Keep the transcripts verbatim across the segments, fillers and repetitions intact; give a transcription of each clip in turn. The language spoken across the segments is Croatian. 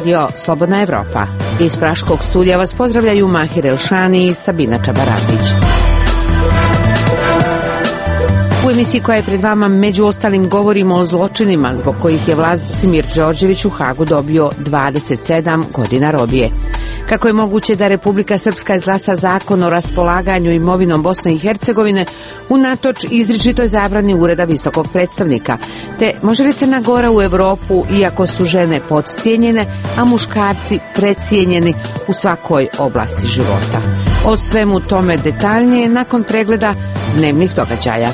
Radio Slobodna Evropa. Iz Praškog studija vas pozdravljaju Mahir Elšani i Sabina Čabaratić. U emisiji koja je pred vama među ostalim govorimo o zločinima zbog kojih je Vladimir Đorđević u Hagu dobio dvadeset sedam godina robije. Kako je moguće da Republika Srpska izglasa zakon o raspolaganju imovinom Bosne i Hercegovine unatoč izričitoj zabrani Ureda visokog predstavnika, te može li Crna Gora u Evropu iako su žene podcijenjene, a muškarci precijenjeni u svakoj oblasti života. O svemu tome detaljnije nakon pregleda dnevnih događaja.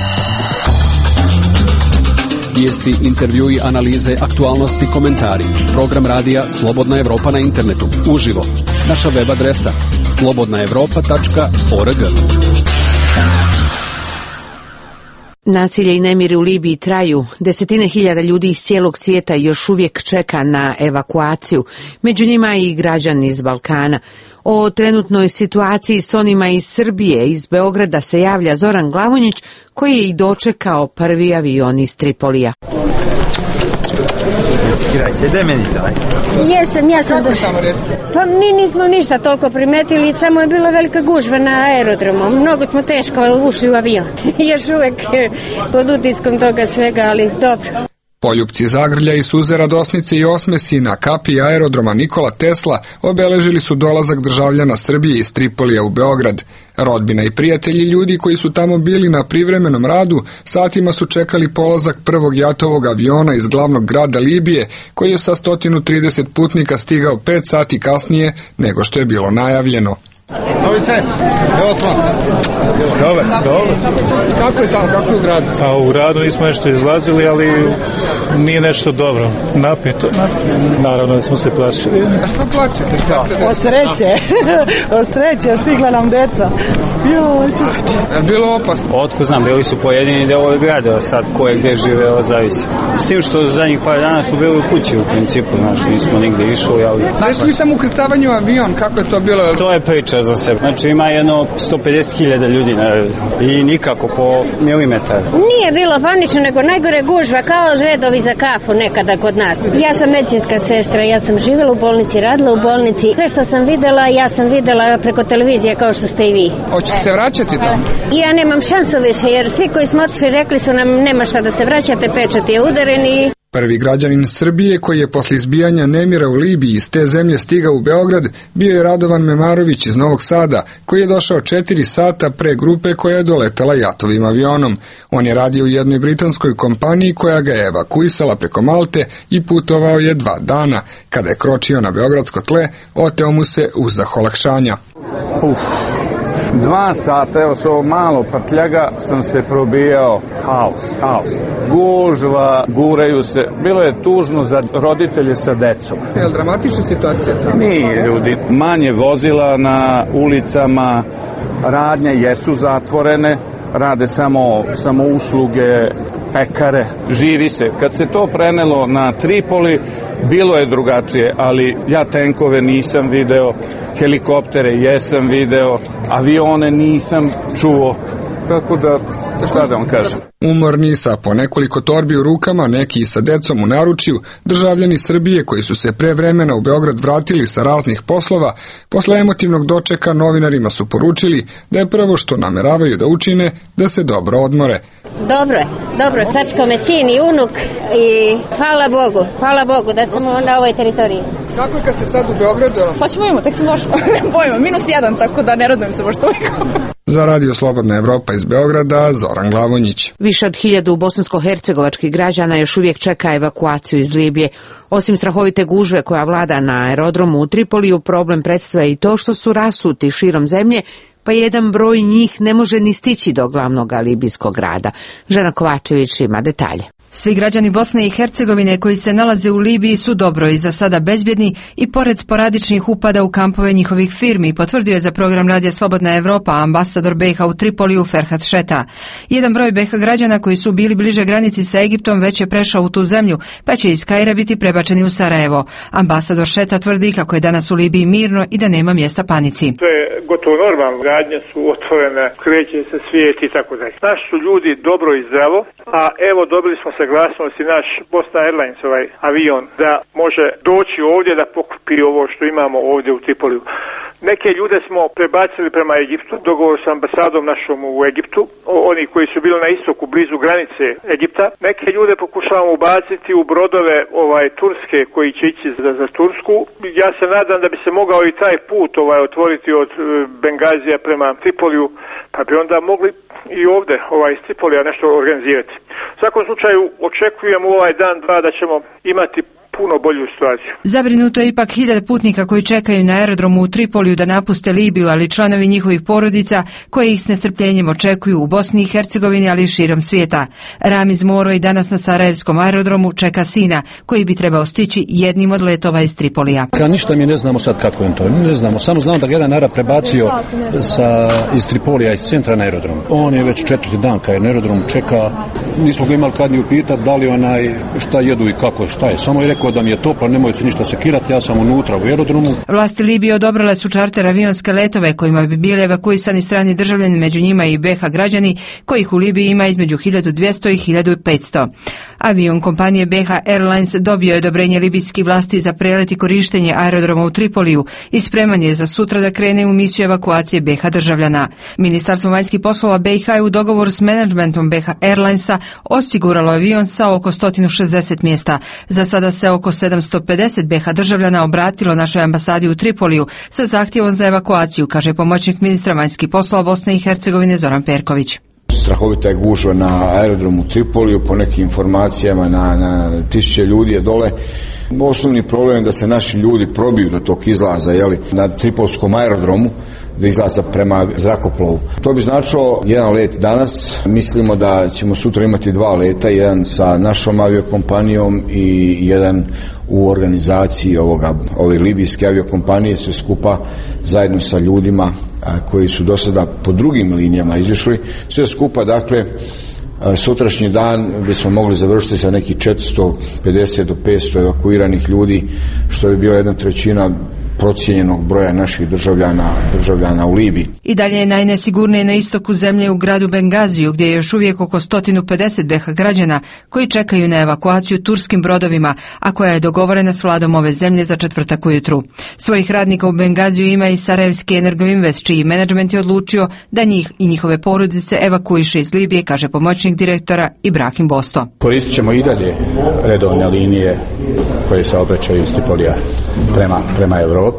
Vijesti, intervjui, analize, aktualnosti, komentari. Program radija Slobodna Evropa na internetu. Uživo. Naša web adresa slobodna evropa tačka org. Nasilje i nemiri u Libiji traju. Desetine hiljada ljudi iz cijelog svijeta još uvijek čeka na evakuaciju. Među njima i građani iz Balkana. O trenutnoj situaciji s onima iz Srbije, iz Beograda se javlja Zoran Glavonjić, koji je i dočekao prvi avion iz Tripolija. Jesam, ja sam došla. Pa mi nismo ništa toliko primetili, samo je bila velika gužva na aerodromu. Mnogo smo teško ušli u avion. Još uvijek pod utiskom toga svega, ali dobro. Poljupci zagrlja i suze radosnice i osmesi na kapiji aerodroma Nikola Tesla obeležili su dolazak državljana Srbije iz Tripolija u Beograd. Rodbina i prijatelji ljudi koji su tamo bili na privremenom radu satima su čekali polazak prvog jatovog aviona iz glavnog grada Libije, koji je sa sto trideset putnika stigao pet sati kasnije nego što je bilo najavljeno. Novice, evo smo. Dobar, dobro. Kako je tamo, kako je u gradu? Pa u gradu nismo nešto izlazili, ali nije nešto dobro. Napeto. Naravno da smo se plašili. A što plačete? O sreće. O sreće, stigla nam deca. Joj, čoveče. Je bilo opasno? Otko znam, bili su pojedini delovi grada, sad ko je gde živeo, zavisi. S tim što zadnjih par dana smo bili u kući u principu, znaš, nismo nigde išli, ali... Znaš li sam ukrcavanju avion, kako je to bilo? To je priča za sebe. Znači ima jedno sto pedeset hiljada ljudi na, i nikako po milimetar. Nije bilo panično, nego najgore gužva, kao redovi za kafu nekada kod nas. Ja sam medicinska sestra, ja sam živjela u bolnici, radila u bolnici. Sve što sam videla, ja sam videla preko televizije kao što ste i vi. Hoćete se vraćati tamo? Ja nemam šansu više, jer svi koji smo otišli rekli su nam nema šta da se vraćate, pečat je udaren i... Prvi građanin Srbije koji je posle izbijanja nemira u Libiji iz te zemlje stigao u Beograd bio je Radovan Memarović iz Novog Sada, koji je došao četiri sata pre grupe koja je doletala jatovim avionom. On je radio u jednoj britanskoj kompaniji koja ga je evakuisala preko Malte i putovao je dva dana. Kada je kročio na beogradsko tle, oteo mu se uzdah olakšanja. Uf. Dva sata, evo s ovo malo prtljaga sam se probijao, haos, haos. Gužva, guraju se, bilo je tužno za roditelje sa decom. Je li dramatična situacija tamo? Nije, ljudi, manje vozila na ulicama, radnje jesu zatvorene, rade samo, samo usluge, pekare, živi se. Kad se to prenelo na Tripoli, bilo je drugačije, ali ja tenkove nisam video, helikoptere jesam video, avione nisam čuo, tako da, šta da vam kažem. Umorni sa po nekoliko torbi u rukama, neki sa decom u naručju, državljani Srbije koji su se pre vremena u Beograd vratili sa raznih poslova, posle emotivnog dočeka novinarima su poručili da je prvo što nameravaju da učine da se dobro odmore. Dobro je, dobro, sačekao me sin i unuk i hvala Bogu, hvala Bogu da sam na ovoj teritoriji. Kako kad ste sad u Beogradu? Pa ćemo imamo, tek sam došla, ne bojimo, minus jedan, tako da ne radujem se baš toliko. Za Radio Slobodna Evropa iz Beograda, Zoran Glavonjić. Više od hiljadu bosansko-hercegovačkih građana još uvijek čeka evakuaciju iz Libije. Osim strahovite gužve koja vlada na aerodromu u Tripoliju, problem predstavlja i to što su rasuti širom zemlje, pa jedan broj njih ne može ni stići do glavnog libijskog grada. Žena Kovačević ima detalje. Svi građani Bosne i Hercegovine koji se nalaze u Libiji su dobro i za sada bezbjedni i pored sporadičnih upada u kampove njihovih firmi, potvrdio je za program Radija Slobodna Evropa ambasador B i H u Tripoliju Ferhat Šeta. Jedan broj B i H građana koji su bili bliže granici sa Egiptom već je prešao u tu zemlju, pa će iz Kaira biti prebačeni u Sarajevo. Ambasador Šeta tvrdi kako je danas u Libiji mirno i da nema mjesta panici. To je gotovo normalno, radnje su otvorene, kreće se svijet i tako dalje. Naši su ljudi dobro i zdravo, a evo dobili smo saglasnost i naš Bosna Airlines, ovaj avion, da može doći ovdje da pokupi ovo što imamo ovdje u Tripoliju. Neke ljude smo prebacili prema Egiptu, dogovor sa ambasadom našom u Egiptu, oni koji su bili na istoku, blizu granice Egipta. Neke ljude pokušavamo ubaciti u brodove ovaj turske koji će ići za, za Tursku. Ja se nadam da bi se mogao i taj put ovaj otvoriti od Bengazija prema Tripoliju, pa bi onda mogli i ovdje ovaj, iz Tripolija nešto organizirati. U svakom slučaju očekujemo ovaj dan, dva da ćemo imati puno bolju situaciju. Zabrinuto je ipak hiljade putnika koji čekaju na aerodromu u Tripoliju da napuste Libiju, ali članovi njihovih porodica koji ih s nestrpljenjem očekuju u Bosni i Hercegovini, ali i širom svijeta. Ramiz Moro i danas na Sarajevskom aerodromu čeka sina, koji bi trebao stići jednim od letova iz Tripolija. Ka ništa mi ne znamo sad kako je to. Ne znamo, samo znamo da ga jedan Arab prebacio sa, iz Tripolija, iz centra na aerodrom. On je već četvrti dan kad je na aerodromu čeka. Nismo ga imali kad ni upitati da li onaj šta jedu i kako je, šta je. Samo je rekao da mi je toplo, nemoj se ništa sekirati, ja sam unutra u aerodromu. Vlasti Libije odobrile su čarter avionske letove kojima bi bili evakuisani strani državljani, među njima i be ha građani, kojih u Libiji ima između hiljadu dvjesto i hiljadu petsto. Avion kompanije be ha Airlines dobio je odobrenje libijskih vlasti za prelet i korištenje aerodroma u Tripoliju i spreman je za sutra da krene u misiju evakuacije be ha državljana. Ministarstvo vanjskih poslova be ha je u dogovoru s menadžmentom be ha Airlinesa osiguralo avion sa oko sto šezdeset mjesta. Za sada se oko sedamsto pedeset be ha državljana obratilo našoj ambasadi u Tripoliju sa zahtjevom za evakuaciju, kaže pomoćnik ministra vanjskih poslova Bosne i Hercegovine Zoran Perković. Strahovita je gužva na aerodromu u Tripoliju, po nekim informacijama na, na tisuće ljudi je dole. Osnovni problem je da se naši ljudi probiju do tog izlaza, jeli, na tripolskom aerodromu, do izlaza prema zrakoplovu. To bi značilo jedan let danas. Mislimo da ćemo sutra imati dva leta, jedan sa našom aviokompanijom i jedan u organizaciji ovoga, ove libijske aviokompanije, sve skupa zajedno sa ljudima a, koji su do sada po drugim linijama izišli. Sve skupa, dakle, a, sutrašnji dan bismo mogli završiti sa nekih četiristo pedeset do petsto evakuiranih ljudi, što bi bila jedna trećina procijenjenog broja naših državljana, državljana u Libiji. I dalje je najnesigurnije na istoku zemlje u gradu Bengaziju, gdje je još uvijek oko sto pedeset be ha građana koji čekaju na evakuaciju turskim brodovima, a koja je dogovorena s vladom ove zemlje za četvrtak ujutru. Svojih radnika u Bengaziju ima i Sarajevski Energoinvest, čiji menadžment je odlučio da njih i njihove porodice evakuiše iz Libije, kaže pomoćnik direktora Ibrahim Bosto. Koristit ćemo i dalje redovne linije koje se obraćaju iz Tripolija prema, prema Europi.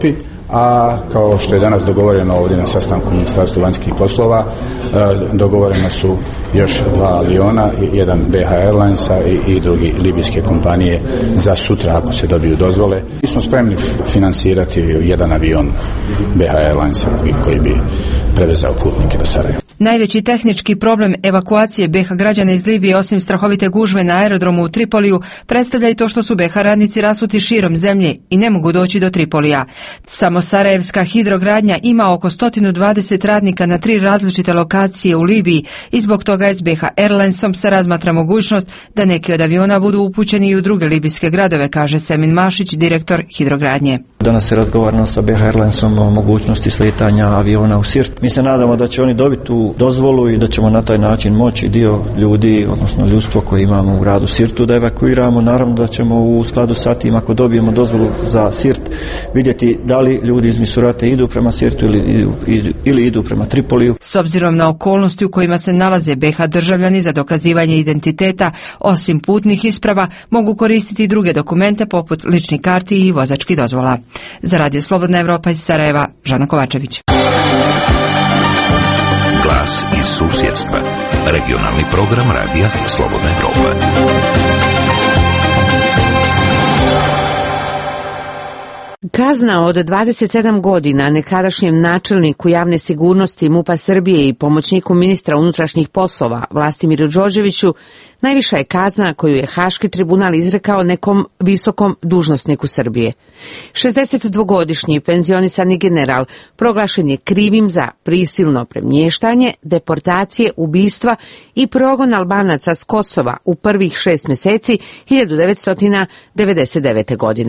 A kao što je danas dogovoreno ovdje na sastanku Ministarstva vanjskih poslova, dogovorena su još dva aviona, jedan be ha Airlinesa i, i drugi libijske kompanije za sutra ako se dobiju dozvole. Mi smo spremni finansirati jedan avion be ha Airlinesa koji, koji bi prevezao putnike do Sarajeva. Najveći tehnički problem evakuacije be ha građana iz Libije, osim strahovite gužve na aerodromu u Tripoliju, predstavlja i to što su be ha radnici rasuti širom zemlje i ne mogu doći do Tripolija. Samo Sarajevska hidrogradnja ima oko sto dvadeset radnika na tri različite lokacije u Libiji i zbog toga je s be ha Airlinesom se razmatra mogućnost da neki od aviona budu upućeni i u druge libijske gradove, kaže Semin Mašić, direktor hidrogradnje. Danas se razgovarano sa be ha Airlinesom o mogućnosti sletanja aviona u Sirt. Mi se nadamo da će oni dobiti tu dozvolu i da ćemo na taj način moći dio ljudi, odnosno ljudstvo koje imamo u gradu Sirtu da evakuiramo. Naravno da ćemo u skladu sa tim, ako dobijemo dozvolu za Sirt, vidjeti da li ljudi iz Misurate idu prema Sirtu ili idu, ili idu prema Tripoliju. S obzirom na okolnosti u kojima se nalaze be ha državljani za dokazivanje identiteta, osim putnih isprava, mogu koristiti druge dokumente poput ličnih karti i vozačkih dozvola. Za Radio Slobodna Evropa iz Sarajeva, Žana Kovačević. Glas iz susjedstva. Regionalni program radija Slobodna Evropa. Kazna od dvadeset sedam godina nekadašnjem načelniku javne sigurnosti MUP-a Srbije i pomoćniku ministra unutrašnjih poslova Vlastimiru Đorđeviću najviša je kazna koju je Haški tribunal izrekao nekom visokom dužnosniku Srbije. šezdesetdvogodišnji penzionisani general proglašen je krivim za prisilno premještanje, deportacije, ubistva i progon Albanaca s Kosova u prvih šest mjeseci hiljadu devetsto devedeset devete. godine.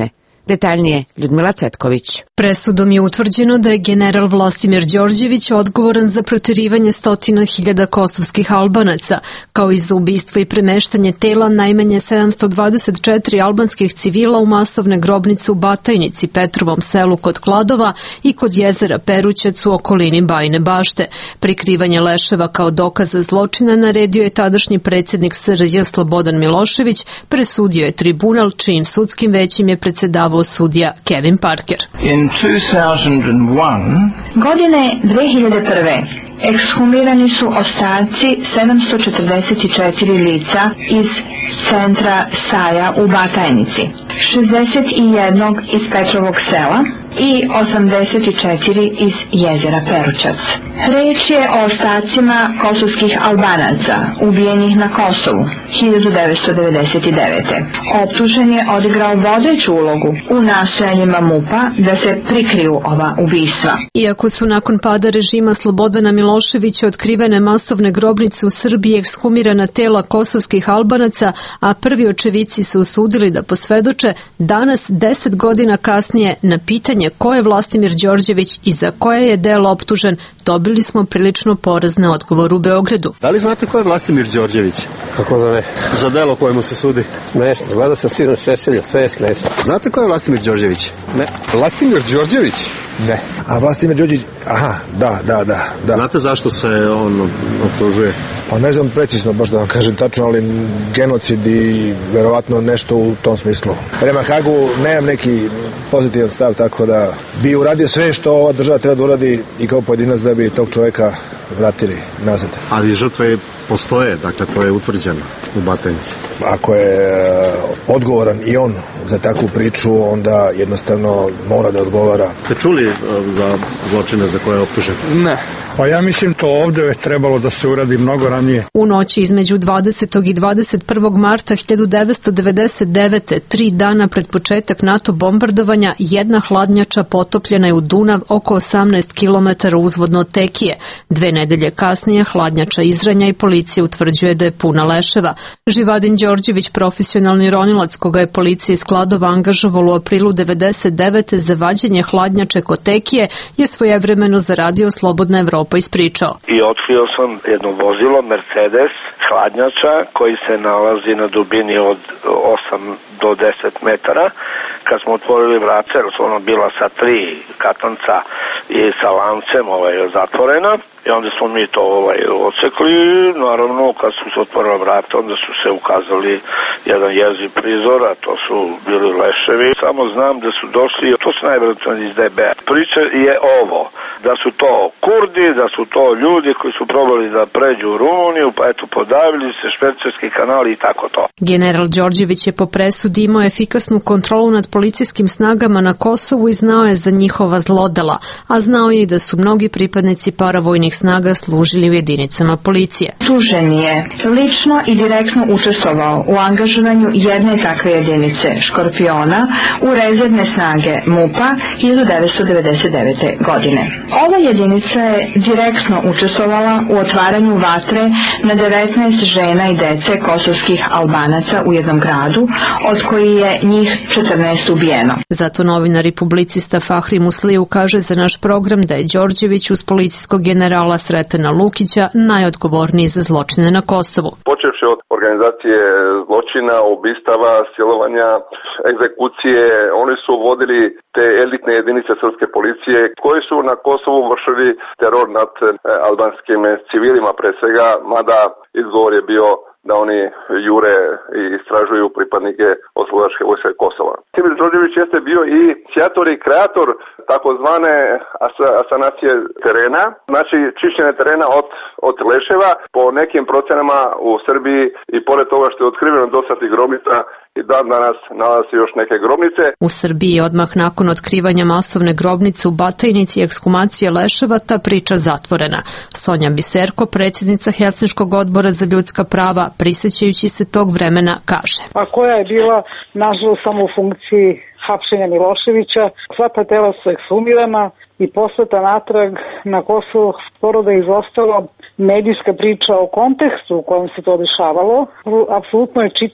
Detaljnije Ljudmila Cvetković. Presudom je utvrđeno da je general Vlastimir Đorđević odgovoran za proterivanje stotina hiljada kosovskih Albanaca, kao i za ubistvo i premeštanje tela najmanje sedamsto dvadeset četiri albanskih civila u masovne grobnice u Batajnici, Petrovom selu kod Kladova i kod jezera Perućac u okolini Bajine Bašte. Prikrivanje leševa kao dokaza zločina naredio je tadašnji predsjednik S R J Slobodan Milošević, presudio je tribunal čijim sudskim većim je predsedavao sudija Kevin Parker. In two thousand one, godine dve hiljade prve. ekshumirani su ostaci sedamsto četrdeset četiri lica iz centra Saja u Batajnici, šezdeset jedan iz Petrovog sela i osamdeset četiri iz jezera Perućac. Reč je o ostacima kosovskih Albanaca ubijenih na Kosovu hiljadu devetsto devedeset devete. Optužen je odigrao vodeću ulogu u nastojanjima MUP-a da se prikriju ova ubistva. Iako su nakon pada režima Slobodana Miloševića otkrivene masovne grobnice u Srbiji ekshumirana tela kosovskih Albanaca, a prvi očevici se usudili da posvedoče, danas, deset godina kasnije, na pitanje ko je Vlastimir Đorđević i za koje je delo optužen, dobili smo prilično porazne odgovor u Beogradu. Da li znate ko je Vlastimir Đorđević? Kako da ne? Za delo kojemu se sudi? Smešno, gledao sam sinu Šešelja, sve je smešno. Znate ko je Vlastimir Đorđević? Ne. Vlastimir Đorđević? Ne. A Vlastimir Đorđević, aha, da, da, da, da. Znate zašto se on optužuje? Pa ne znam precizno, baš da vam kažem tačno, ali genocid i verovatno nešto u tom smislu. Prema Hagu nemam neki pozitivan stav, tako da bi uradio sve što ova država treba da uradi i kao pojedinac da bi tog čoveka vratili nazad. Ali žrtve postoje, dakle to je utvrđeno u Batajnici. Ako je odgovoran i on za takvu priču, onda jednostavno mora da odgovara. Ste čuli za zločine za koje je optužen? Ne. Pa ja mislim to ovdje je trebalo da se uradi mnogo ranije. U noći između dvadesetog i dvadeset prvog marta hiljadu devetsto devedeset devete. tri dana pred početak NATO bombardovanja, jedna hladnjača potopljena je u Dunav oko osamnaest kilometara uzvodno od Tekije. Dve nedelje kasnije hladnjača izranja i policija utvrđuje da je puna leševa. Živadin Đorđević, profesionalni ronilac koga je policija iz Kladova angažovala u aprilu devedeset devete. za vađenje hladnjače kod Tekije, je svojevremeno zaradio Slobodna Evropa ispričao. I otkrio sam jedno vozilo, Mercedes, hladnjača, koji se nalazi na dubini od osam do deset metara. Kad smo otvorili vrata, jer su ono bila sa tri katanca i sa lancem ovaj, zatvorena, i onda smo mi to ovaj, odsekli. Naravno, kad su se otvorila vrata, onda su se ukazali jedan jeziv prizor, a to su bili leševi. Samo znam da su došli, to su najvjerojatnije iz D B A. Priča je ovo, da su to Kurdi, da su to ljudi koji su probali da pređu u Rumuniju, pa eto podavili se švercerski kanali i tako to. General Đorđević je po presudi imao efikasnu kontrolu nad policijskim snagama na Kosovu i znao je za njihova zlodela, a znao je i da su mnogi pripadnici paravojnih snaga služili u jedinicama policije. Tužen je lično i direktno učestvovao u angažovanju jedne takve jedinice, Škorpiona, u rezervne snage MUP-a hiljadu devetsto devedeset devete. godine. Ova jedinica je direktno učestvovala u otvaranju vatre na devetnaest žena i dece kosovskih Albanaca u jednom gradu, od koji je njih četrnaest ubijeno. Zato novinar i publicista Fahri Musliju kaže za naš program da je Đorđević uz policijskog generala Sretena Lukića najodgovorniji za zločine na Kosovu. Počevši od organizacije zločina, ubistava, silovanja, egzekucije, oni su vodili te elitne jedinice srpske policije koji su na Kosovu vršili teror nad albanskim civilima pre svega, mada izgovor je bio da oni jure i istražuju pripadnike oslobodačke vojske Kosova. Vlastimir Đorđević jeste bio i inicijator i kreator takozvane asanacije terena, znači čišćenje terena od, od leševa. Po nekim procenama u Srbiji i pored toga što je otkriveno dosta tih grobnica, i dan danas nalazi još neke grobnice. U Srbiji odmah nakon otkrivanja masovne grobnice u Batajnici i ekshumacije leševa ta priča zatvorena. Sonja Biserko, predsjednica Helsinškog odbora za ljudska prava, prisjećajući se tog vremena, kaže. A koja je bila, nažalost, samo u funkciji hapšenja Miloševića. Sva ta tela su ekshumirana i poslata natrag na Kosovo, skoro da je izostalo medijska priča o kontekstu u kojem se to dešavalo. Apsolutno je čitav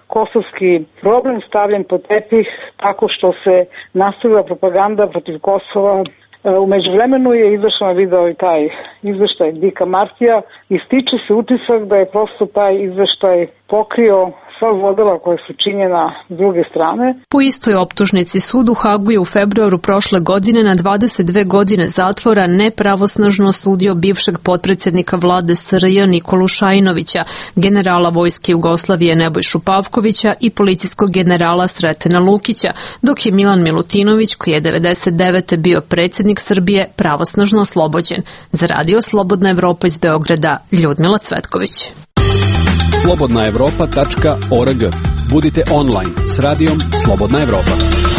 kosovski problem stavljen pod tepih tako što se nastavila propaganda protiv Kosova. U međuvremenu je izašao video i taj izveštaj Dika Martija i stiče se utisak da je prosto taj izveštaj pokrio sva zlodela koja su činjena s druge strane. Po istoj optužnici sud u Hagu je u februaru prošle godine na dvadeset dve godine zatvora nepravosnažno osudio bivšeg potpredsjednika vlade S R J Nikolu Šajinovića, generala vojske Jugoslavije Nebojšu Pavkovića i policijskog generala Sretena Lukića, dok je Milan Milutinović, koji je devedeset devete bio predsjednik Srbije, pravosnažno oslobođen. Za Radio Slobodna Evropa iz Beograda, Ljudmila Cvetković. slobodna evropa tačka org. Budite online s radijom Slobodna Evropa.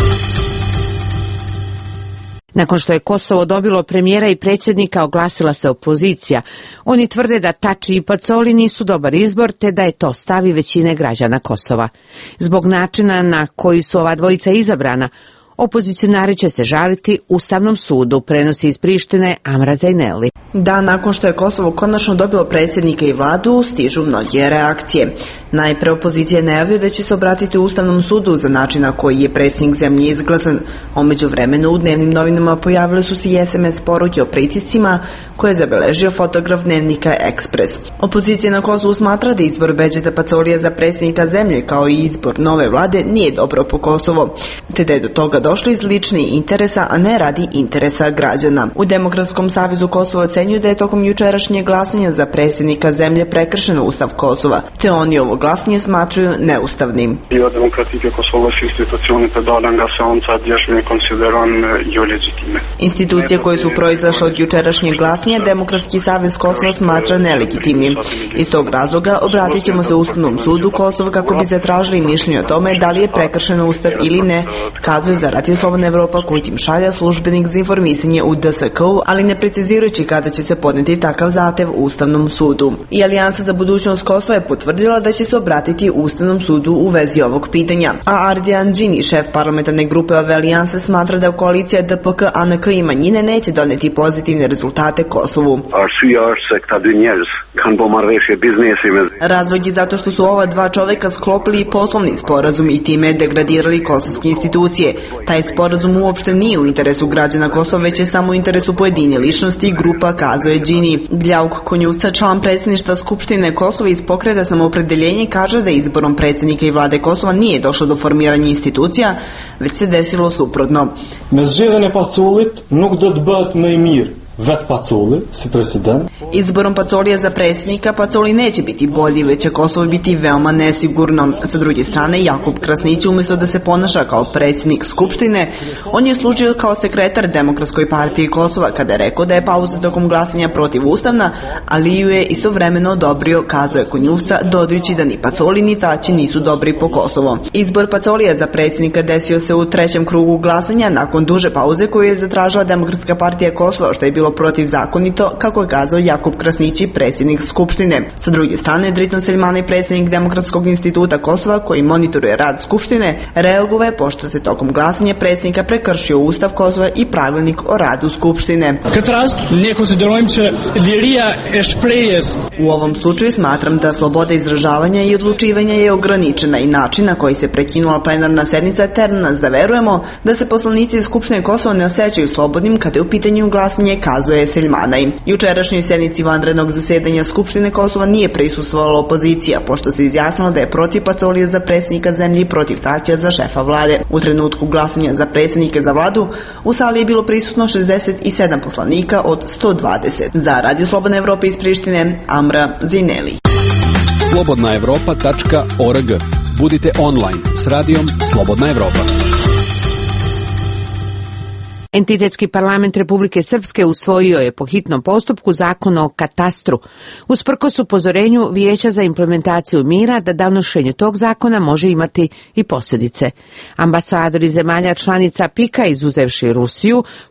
Nakon što je Kosovo dobilo premijera i predsjednika, oglasila se opozicija. Oni tvrde da Tači i Pacoli nisu dobar izbor, te da je to stav i većine građana Kosova. Zbog načina na koji su ova dvojica izabrana, opozicionari će se žaliti Ustavnom sudu, prenosi iz Prištine Amra Zajneli. Dan nakon što je Kosovo konačno dobilo predsjednika i vladu, stižu mnoge reakcije. Najpre opozicija najavljuje da će se obratiti Ustavnom sudu za način na koji je predsjednik zemlje izglasan. A umeđu vremenu u dnevnim novinama pojavile su se i S M S poruke o pritiscima koje je zabeležio fotograf dnevnika Ekspres. Opozicija na Kosovu smatra da izbor Beđeta Pacolija za predsjednika zemlje kao i izbor nove vlade nije dobro po Kosovo, te da je do toga došlo iz ličnih interesa, a ne radi interesa građana. U Demokratskom savezu Kosova ocenjuju da je tokom jučerašnjeg glasanja za predsjednika zemlje prekršeno Ustav Kosova, te oni ovo glasanje smatraju neustavnim. Institucije koje su proizašle od jučerašnjeg glasanja Demokratski savez Kosova smatra nelegitimnim. Iz tog razloga obratit ćemo se Ustavnom sudu Kosova kako bi zatražili mišljenje o tome da li je prekršeno Ustav ili ne, kazuje za Radio Slobodna Evropa koju tim šalja službenik za informisanje u D S K-u, ali ne precizirajući kada će se podneti takav zahtev Ustavnom sudu. I Alijansa za budućnost Kosova je potvrdila da će se obratiti Ustavnom sudu u vezi ovog pitanja. A Ardian Đini, šef parlamentarne grupe ove alijanse, smatra da koalicija D P K, A N K i manjine neće doneti pozitivne rezultate Kosovu. Razlog je zato što su ova dva čoveka sklopili poslovni sporazum i time degradirali kosovske institucije. Taj sporazum uopšte nije u interesu građana Kosova, već je samo u interesu pojedine ličnosti i grupa, kazuje Đini. Gljauk Konjuvca, član predsjedništva Skupštine Kosova iz Pokreta Samoopredeljenje, kaže da izborom predsjednika i vlade Kosova nije došlo do formiranja institucija, već se desilo suprotno. Izborom Pacolija za predsjednika Pacoli neće biti bolji, već će Kosovo biti veoma nesigurno. Sa druge strane, Jakub Krasnić, umjesto da se ponaša kao predsjednik Skupštine, on je služio kao sekretar Demokratskoj partiji Kosova kada je rekao da je pauza tokom glasanja protivustavna, ali ju je istovremeno odobrio, kazuje Konjuvca, dodajući da ni Pacoli ni Tači nisu dobri po Kosovo. Izbor Pacolija za predsjednika desio se u trećem krugu glasanja nakon duže pauze koju je zatražila Demokratska partija Kosova, što je bilo protivzakonito, kako je kazao Jakub Krasnići, predsjednik Skupštine. Sa druge strane, Driton Seljmani, predsjednik Demokratskog instituta Kosova, koji monitoruje rad Skupštine, reagovao je pošto se tokom glasanja predsjednika prekršio Ustav Kosova i pravilnik o radu Skupštine. U ovom slučaju smatram da sloboda izražavanja i odlučivanja je ograničena i način na koji se prekinula plenarna sednica tera nas da verujemo da se poslanici iz Skupštine Kosova ne osjećaju slobodnim kada je u pitanju glasanje, kazuje Seljmanaj. Jučerašnjoj sednici vanrednog zasedanja Skupštine Kosova nije prisustvovala opozicija, pošto se izjasnila da je protiv Pacolija za predsjednika zemlje i protiv Tačija za šefa vlade. U trenutku glasanja za predsjednike za vladu u sali je bilo prisutno šezdeset sedam poslanika od sto dvadeset. Za Radio Slobodna Evropa iz Prištine, Amra Zajneli. slobodna evropa tačka org. Budite online s radijom Slobodna Evropa. Entitetski parlament Republike Srpske usvojio je po hitnom postupku zakon o katastru, usprkos upozorenju Vijeća za implementaciju mira da donošenje tog zakona može imati i posljedice. Ambasadori zemalja članica P I K-a, izuzevši Rusiju,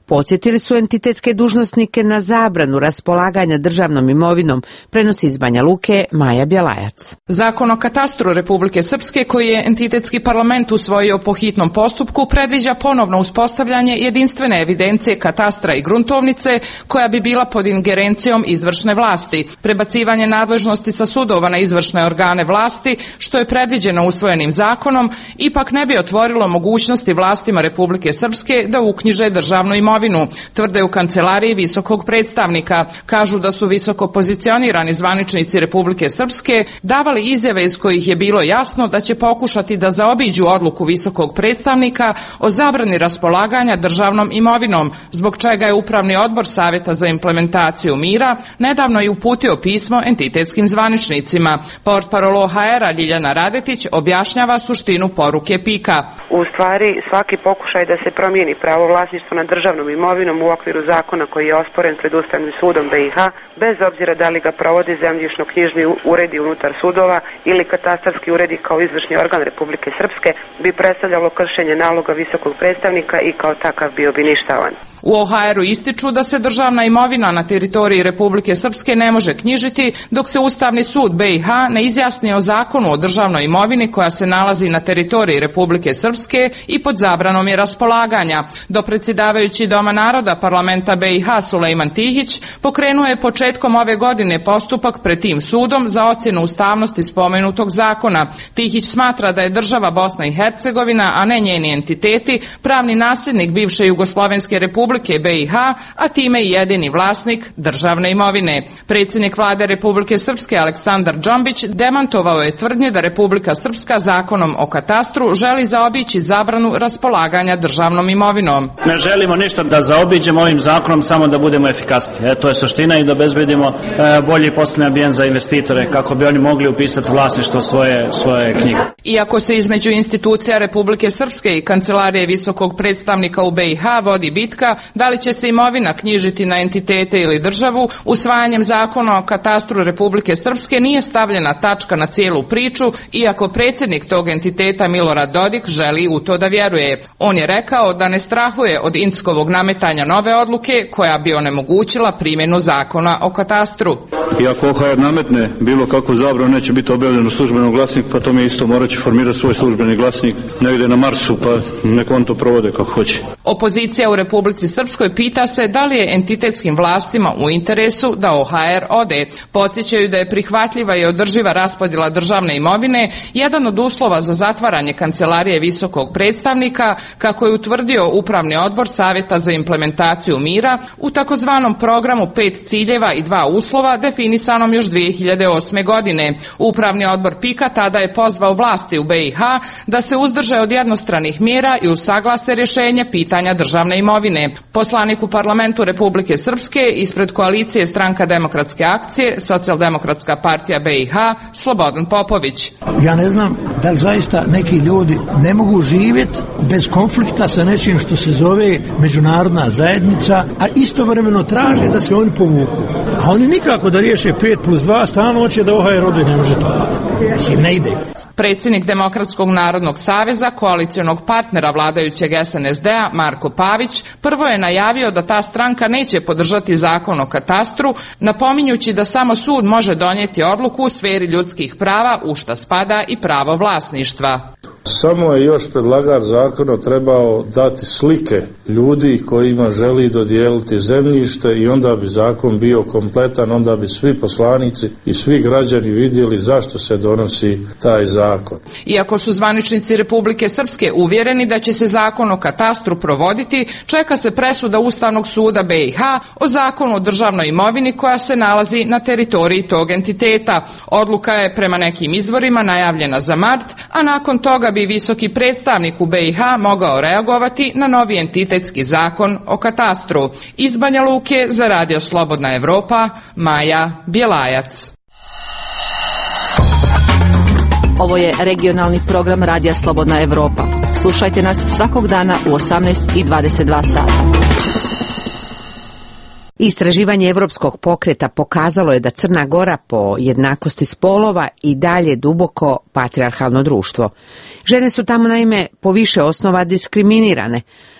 podsjetili su entitetske dužnosnike na zabranu raspolaganja državnom imovinom, prenosi iz Banja Luke Maja Bjelajac. Zakon o katastru Republike Srpske, koji je entitetski parlament usvojio po hitnom postupku, predviđa ponovno uspostavljanje jedinstvene evidencije katastra i gruntovnice koja bi bila pod ingerencijom izvršne vlasti. Prebacivanje nadležnosti sa sudova na izvršne organe vlasti, što je predviđeno usvojenim zakonom, ipak ne bi otvorilo mogućnosti vlastima Republike Srpske da uknjiže državnu imovinu, tvrde u kancelariji visokog predstavnika. Kažu da su visoko pozicionirani zvaničnici Republike Srpske davali izjave iz kojih je bilo jasno da će pokušati da zaobiđu odluku visokog predstavnika o zabrani raspolaganja državnom imovinom, zbog čega je Upravni odbor Savjeta za implementaciju mira nedavno i uputio pismo entitetskim zvaničnicima. Portparol O H R-a Ljiljana Radetić objašnjava suštinu poruke Pika. U stvari, svaki pokušaj da se promijeni pravo vlasništva nad državnom imovinom u okviru zakona koji je osporen pred Ustavnim sudom B i H, bez obzira da li ga provodi zemljišno-knjižni uredi unutar sudova ili katastarski uredi kao izvršni organ Republike Srpske, bi predstavljalo kršenje naloga visokog predstavnika i kao takav bio bi ništavan. U O H R-u ističu da se državna imovina na teritoriji Republike Srpske ne može knjižiti dok se Ustavni sud B i H ne izjasni o zakonu o državnoj imovini koja se nalazi na teritoriji Republike Srpske i pod zabranom je raspolaganja. Dopredsjedavajući Doma naroda parlamenta B i H Sulejman Tihić pokrenuo je početkom ove godine postupak pred tim sudom za ocjenu ustavnosti spomenutog zakona. Tihić smatra da je država Bosna i Hercegovina, a ne njeni entiteti, pravni nasljednik bivše Jugoslovenske Republike B i H, a time i jedini vlasnik državne imovine. Predsjednik vlade Republike Srpske Aleksandar Džombić demantovao je tvrdnje da Republika Srpska zakonom o katastru želi zaobići zabranu raspolaganja državnom imovinom. Ne želimo ništa da zaobiđemo ovim zakonom, samo da budemo efikasni. E, to je suština, i da obezbedimo e, bolji poslovni ambijent za investitore kako bi oni mogli upisati vlasništvo svoje, svoje knjige. Iako se između institucija Republike Srpske i Kancelarije visokog predstavnika u B i H vodi bitka da li će se imovina knjižiti na entitete ili državu, usvajanjem zakona o katastru Republike Srpske nije stavljena tačka na cijelu priču, iako predsjednik tog entiteta Milorad Dodik želi u to da vjeruje. On je rekao da ne strahuje od Inckovog nametanja nove odluke koja bi onemogućila primjenu zakona o katastru. I ako O H R nametne bilo kakvu zabranu, neće biti objavljeno u službenom glasniku, pa to mi isto morat će formirati svoj službeni glasnik negdje na Marsu, pa nek on to provode kako hoće. Opozicija u Republici Srpskoj pita se da li je entitetskim vlastima u interesu da O H R ode. Podsjećaju da je prihvatljiva i održiva raspodjela državne imovine jedan od uslova za zatvaranje Kancelarije visokog predstavnika, kako je utvrdio Upravni odbor Savjeta za implementaciju mira u takozvanom programu pet ciljeva i dva uslova definisanom još dvije hiljade osme. godine. Upravni odbor Pika tada je pozvao vlasti u B i H da se uzdrže od jednostranih mjera i usaglase rješenje pitanja državne imovine. Poslanik u parlamentu Republike Srpske ispred koalicije Stranka demokratske akcije, Socijaldemokratska partija B i H, Slobodan Popović. Ja ne znam da li zaista neki ljudi ne mogu živjeti bez konflikta sa nečim što se zove međunarodna zajednica, a istovremeno traže da se oni povuku. A oni nikako da riješe pet plus dva, stalno hoće da O H R ode, ne može to. Ne ide. Predsjednik Demokratskog narodnog saveza, koalicionog partnera vladajućeg S N S D-a, Marko Pavić, prvo je najavio da ta stranka neće podržati zakon o katastru, napominjući da samo sud može donijeti odluku u sferi ljudskih prava, u šta spada i pravo vlasništva. Samo je još predlagač zakona trebao dati slike ljudi kojima želi dodijeliti zemljište i onda bi zakon bio kompletan, onda bi svi poslanici i svi građani vidjeli zašto se donosi taj zakon. Iako su zvaničnici Republike Srpske uvjereni da će se zakon o katastru provoditi, čeka se presuda Ustavnog suda B i H o zakonu o državnoj imovini koja se nalazi na teritoriji tog entiteta. Odluka je prema nekim izvorima najavljena za mart, a nakon toga bi visoki predstavnik u B i H mogao reagovati na novi entitetski zakon o katastru. Iz Banja Luke za Radio Slobodna Evropa, Maja Bjelajac. Ovo je regionalni program Radija Slobodna Evropa. Slušajte nas svakog dana u osamnaest i dvadeset dva sata. Istraživanje Evropskog pokreta pokazalo je da Crna Gora po jednakosti spolova i dalje duboko patrijarhalno društvo. Žene su tamo naime po više osnova diskriminirane,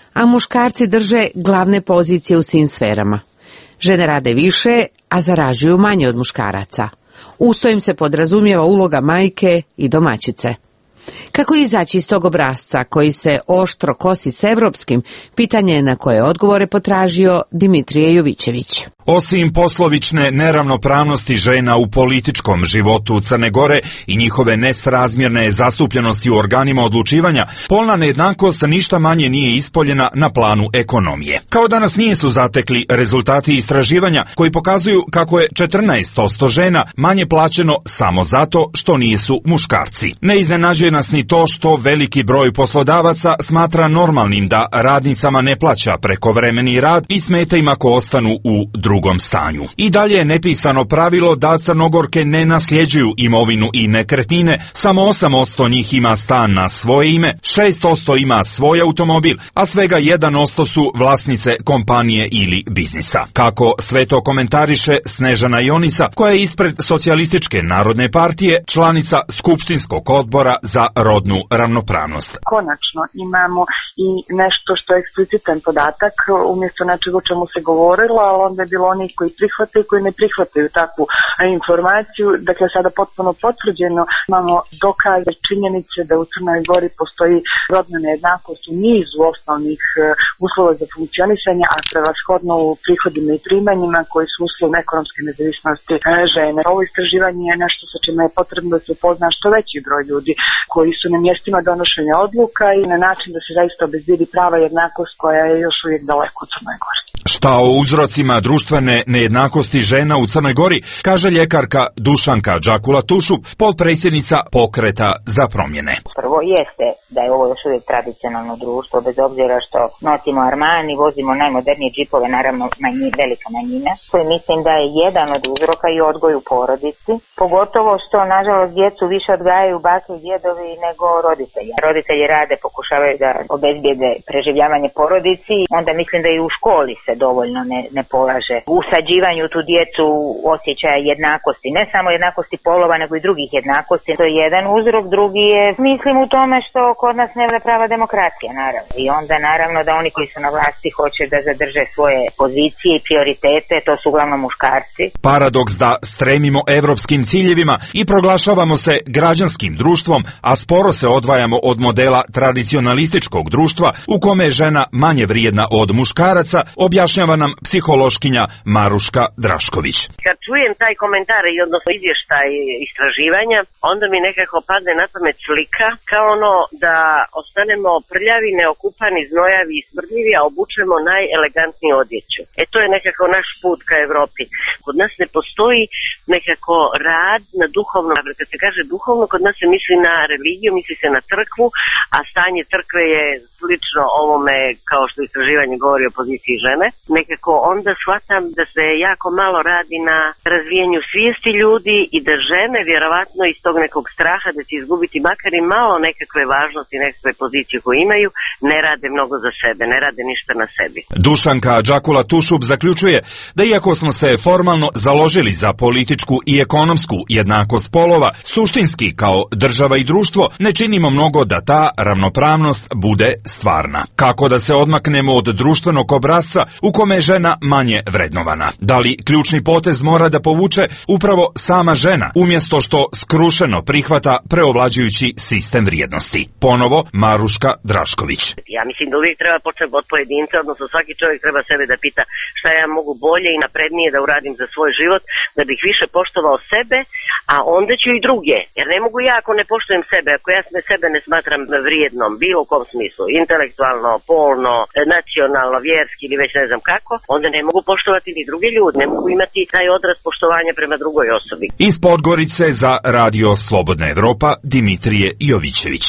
a muškarci drže glavne pozicije u svim sferama. Žene rade više, a zarađuju manje od muškaraca. Uz to im se podrazumijeva uloga majke i domaćice. Kako izaći iz tog obrasca koji se oštro kosi s evropskim, pitanje je na koje odgovore potražio Dimitrije Jovićević. Osim poslovične neravnopravnosti žena u političkom životu Crne Gore i njihove nesrazmjerne zastupljenosti u organima odlučivanja, polna nejednakost ništa manje nije ispoljena na planu ekonomije. Kao da nas nisu zatekli rezultati istraživanja koji pokazuju kako je četrnaest posto žena manje plaćeno samo zato što nisu muškarci. Ne iznenađuje nas ni to što veliki broj poslodavaca smatra normalnim da radnicama ne plaća prekovremeni rad i smeta im ako ostanu u drugom drugom stanju. I dalje je nepisano pravilo da Crnogorke ne nasljeđuju imovinu i nekretnine, samo osam posto njih ima stan na svoje ime, šest posto ima svoj automobil, a svega jedan posto su vlasnice kompanije ili biznisa. Kako sve to komentariše Snežana Jonica, koja je ispred Socijalističke narodne partije članica Skupštinskog odbora za rodnu ravnopravnost. Konačno imamo i nešto što je eksplicitan podatak umjesto nečega o čemu se govorilo, ali onda je bilo oni koji prihvataju i koji ne prihvataju takvu informaciju. Dakle, sada potpuno potvrđeno imamo dokaze činjenice da u Crnoj Gori postoji rodna nejednakost u nizu osnovnih uslova za funkcionisanje, a prevashodno u prihodima i primanjima koji su uslov ekonomske nezavisnosti žene. Ovo istraživanje je nešto sa čime je potrebno da se upozna što veći broj ljudi koji su na mjestima donošenja odluka i na način da se zaista obezbedi prava jednakost koja je još uvijek daleko u Crnoj Gori. Šta o uzrocima društvene nejednakosti žena u Crnoj Gori kaže ljekarka Dušanka Đakula-Tušup, potpredsjednica Pokreta za promjene. Prvo jeste da je ovo još uvijek tradicionalno društvo, bez obzira što nosimo Armani, vozimo najmodernije džipove, naravno manji, velika manjina, koji mislim da je jedan od uzroka i odgoj u porodici, pogotovo što nažalost djecu više odgajaju bake i djedovi nego roditelji. Roditelji rade, pokušavaju da obezbijede preživljavanje porodici, onda mislim da i u školi se dovoljno ne, ne polaže usađivanju tu djecu osjećaja jednakosti, ne samo jednakosti polova, nego i drugih jednakosti. To je jedan uzrok, drugi je, mislim, u tome što kod nas ne vlada prava demokracija, naravno. I onda naravno da oni koji su na vlasti hoće da zadrže svoje pozicije i prioritete, to su uglavnom muškarci. Paradoks da stremimo evropskim ciljevima i proglašavamo se građanskim društvom, a sporo se odvajamo od modela tradicionalističkog društva u kome je žena manje vrijedna od muškaraca, objašnjava nam psihološkinja Maruška Drašković. Kad čujem taj komentar i odnosno izvještaj istraživanja, onda mi nekako padne na pamet slika kao ono da ostanemo prljavi, neokupani, znojavi i smrdljivi, a obučemo najelegantniju odjeću. E to je nekako naš put ka Evropi. Kod nas ne postoji nekako rad na duhovno, kad se kaže duhovno, kod nas se misli na religiju, misli se na crkvu, a stanje crkve je slično ovome kao što istraživanje govori o poziciji žene. Nekako onda shvatam da se jako malo radi na razvijanju svijesti ljudi i da žene vjerovatno iz tog nekog straha da će izgubiti makar i malo nekakve važnosti, nekakve pozicije koje imaju, ne rade mnogo za sebe, ne rade ništa na sebi. Dušanka Đakula-Tušup zaključuje da iako smo se formalno založili za političku i ekonomsku jednakost polova, suštinski kao država i društvo ne činimo mnogo da ta ravnopravnost bude stvarna. Kako da se odmaknemo od društvenog obrasca u kome je žena manje vrednovana? Da li ključni potez mora da povuče upravo sama žena, umjesto što skrušeno prihvata preovlađujući sistem vrijednosti? Ponovo Maruška Drašković. Ja mislim da uvijek treba početi od pojedinca, odnosno svaki čovjek treba sebe da pita šta ja mogu bolje i naprednije da uradim za svoj život, da bih više poštovao sebe, a onda ću i druge. Jer ne mogu ja ako ne poštujem sebe, ako ja sebe ne smatram vrijednom, bilo u kom smislu, intelektualno, polno, nacionalno, vjerski ili već ne znam kako, onda ne mogu poštovati ni druge ljude, ne mogu imati taj odraz poštovanja prema drugoj osobi. Iz Podgorice za Radio Slobodna Evropa, Dimitrije Jovićević.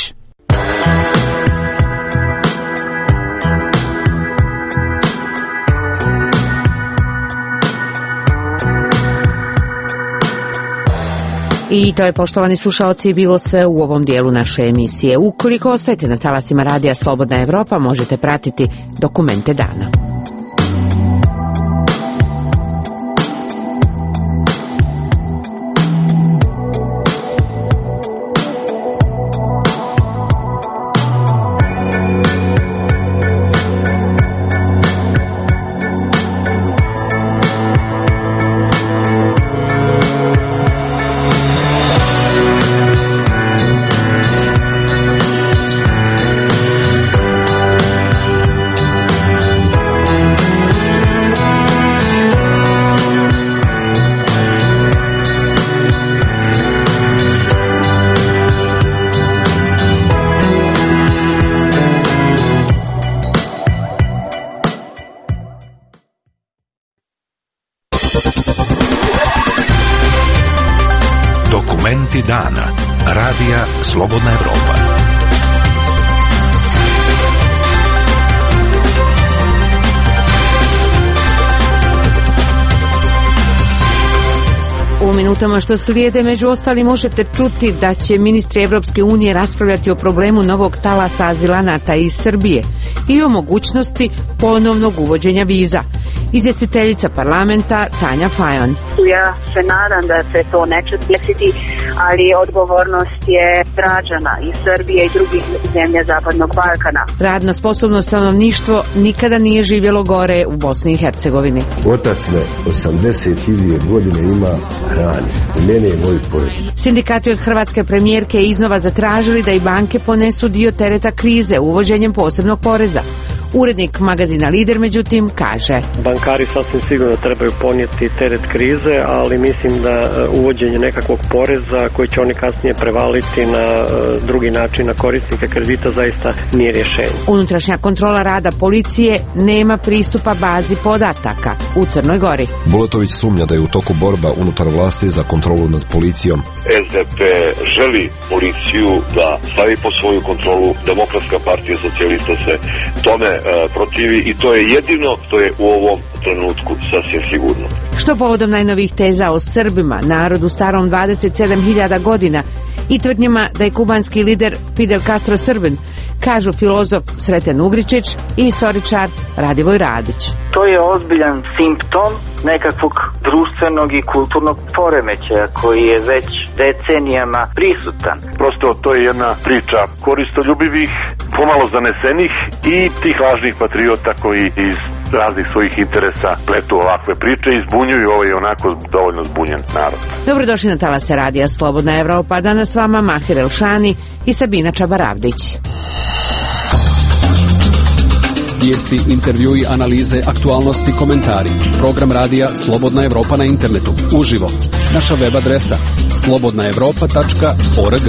I to je, poštovani slušaoci, bilo sve u ovom dijelu naše emisije. Ukoliko ostajete na talasima Radija Slobodna Evropa, možete pratiti Dokumente dana. Dokumenti dana. Radija Slobodna Evropa. U minutama što slijede, među ostalim, možete čuti da će ministri Evropske unije raspravljati o problemu novog talasa azilanata iz Srbije i o mogućnosti ponovnog uvođenja viza. Izvjestiteljica parlamenta Tanja Fajon. Ja se nadam da se to neće desiti, ali odgovornost je građana i Srbije i drugih zemlja Zapadnog Balkana. Radno sposobno stanovništvo nikada nije živjelo gore u Bosni i Hercegovini. Otac me osamdeset dvije godine ima hrani i mene je moj porodič. Sindikati od hrvatske premijerke iznova zatražili da i banke ponesu dio tereta krize uvođenjem posebnog poreza. Urednik magazina Lider, međutim, kaže: bankari sasvim sigurno trebaju ponijeti teret krize, ali mislim da uvođenje nekakvog poreza koji će oni kasnije prevaliti na drugi način na korisnike kredita zaista nije rješenje. Unutrašnja kontrola rada policije nema pristupa bazi podataka u Crnoj Gori. Bulatović sumnja da je u toku borba unutar vlasti za kontrolu nad policijom. S D P želi policiju da stavi pod svoju kontrolu, Demokratska partija socijalista se tome protivi i to je jedino što je u ovom trenutku sasvim sigurno. Što povodom najnovih teza o Srbima, narodu starom dvadeset sedam hiljada godina i tvrdnjama da je kubanski lider Fidel Castro Srbin, kažu filozof Sreten Ugričić i istoričar Radivoj Radić. To je ozbiljan simptom nekakvog društvenog i kulturnog poremećaja koji je već decenijama prisutan. Prosto to je jedna priča koristoljubivih, pomalo zanesenih i tih lažnih patriota koji iz raznih svojih interesa pletu ovakve priče i zbunjuju ovaj onako dovoljno zbunjen narod. Dobrodošli na talase radija Slobodna Evropa. Danas s vama Mahir Elšani i Sabina Čabaravdić. Vijesti, intervjui, analize, aktualnosti, komentari. Program radija Slobodna Evropa na internetu. Uživo. Naša web adresa slobodna evropa tačka org.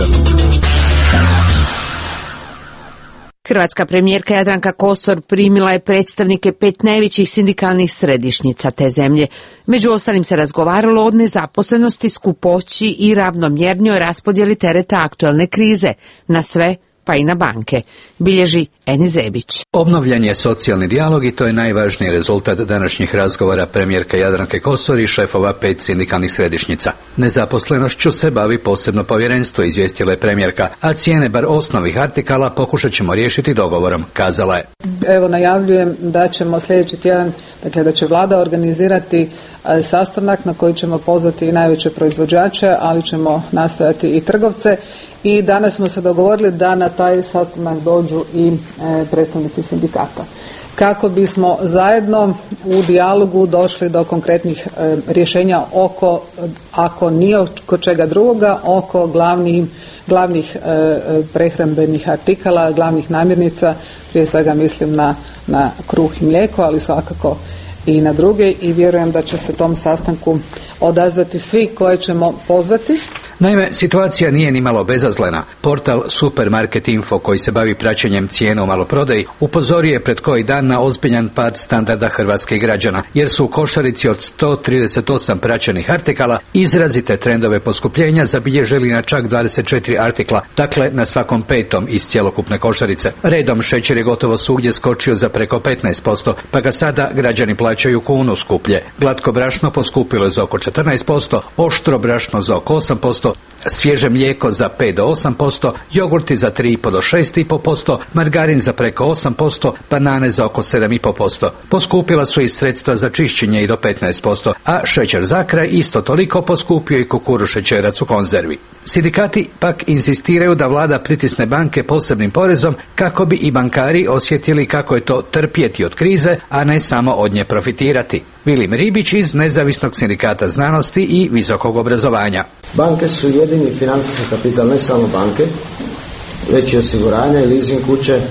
Hrvatska premijerka Jadranka Kosor primila je predstavnike pet najvećih sindikalnih središnjica te zemlje. Među ostalim se razgovaralo o nezaposlenosti, skupoći i ravnomjernjoj raspodjeli tereta aktualne krize na sve, pa i na banke, bilježi Eni Zebić. Obnovljen je socijalni dijalog i to je najvažniji rezultat današnjih razgovora premijerke Jadranke Kosor i šefova pet sindikalnih središnjica. Nezaposlenošću se bavi posebno povjerenstvo, izvijestila je premijerka, a cijene bar osnovnih artikala pokušat ćemo riješiti dogovorom, kazala je. Evo najavljujem da ćemo sljedeći tjedan, dakle da će vlada organizirati sastanak na koji ćemo pozvati i najveće proizvođače, ali ćemo nastojati i trgovce. I danas smo se dogovorili da na taj sastanak dođu i e, predstavnici sindikata. Kako bismo zajedno u dijalogu došli do konkretnih e, rješenja oko, ako nije oko čega drugoga, oko glavnih, glavnih e, prehrambenih artikala, glavnih namirnica, prije svega mislim na, na kruh i mlijeko, ali svakako i na druge, i vjerujem da će se tom sastanku odazvati svi koje ćemo pozvati. Naime, situacija nije ni malo bezazlena. Portal Supermarket Info, koji se bavi praćenjem cijena u maloprodaji, upozorio je pred koji dan na ozbiljan pad standarda hrvatskih građana, jer su u košarici od sto trideset osam praćenih artikala izrazite trendove poskupljenja zabilježili na čak dvadeset četiri artikla, dakle na svakom petom iz cjelokupne košarice. Redom šećer je gotovo svugdje skočio za preko petnaest posto, pa ga sada građani plaćaju kunu skuplje. Glatko brašno poskupilo je za oko četrnaest posto, oštro brašno za oko osam posto, svježe mlijeko za pet do osam posto, jogurti za tri i po do šest i po posto, margarin za preko osam posto, banane za oko sedam i po posto. Poskupila su i sredstva za čišćenje i do petnaest posto, a šećer za kraj isto toliko poskupio i kukuruz šećerac u konzervi. Sindikati pak insistiraju da vlada pritisne banke posebnim porezom kako bi i bankari osjetili kako je to trpjeti od krize, a ne samo od nje profitirati. Vilim Ribić iz Nezavisnog sindikata znanosti i visokog obrazovanja. Banke su jedini financijski kapital, ne samo banke, već i osiguranja i leasing kuće.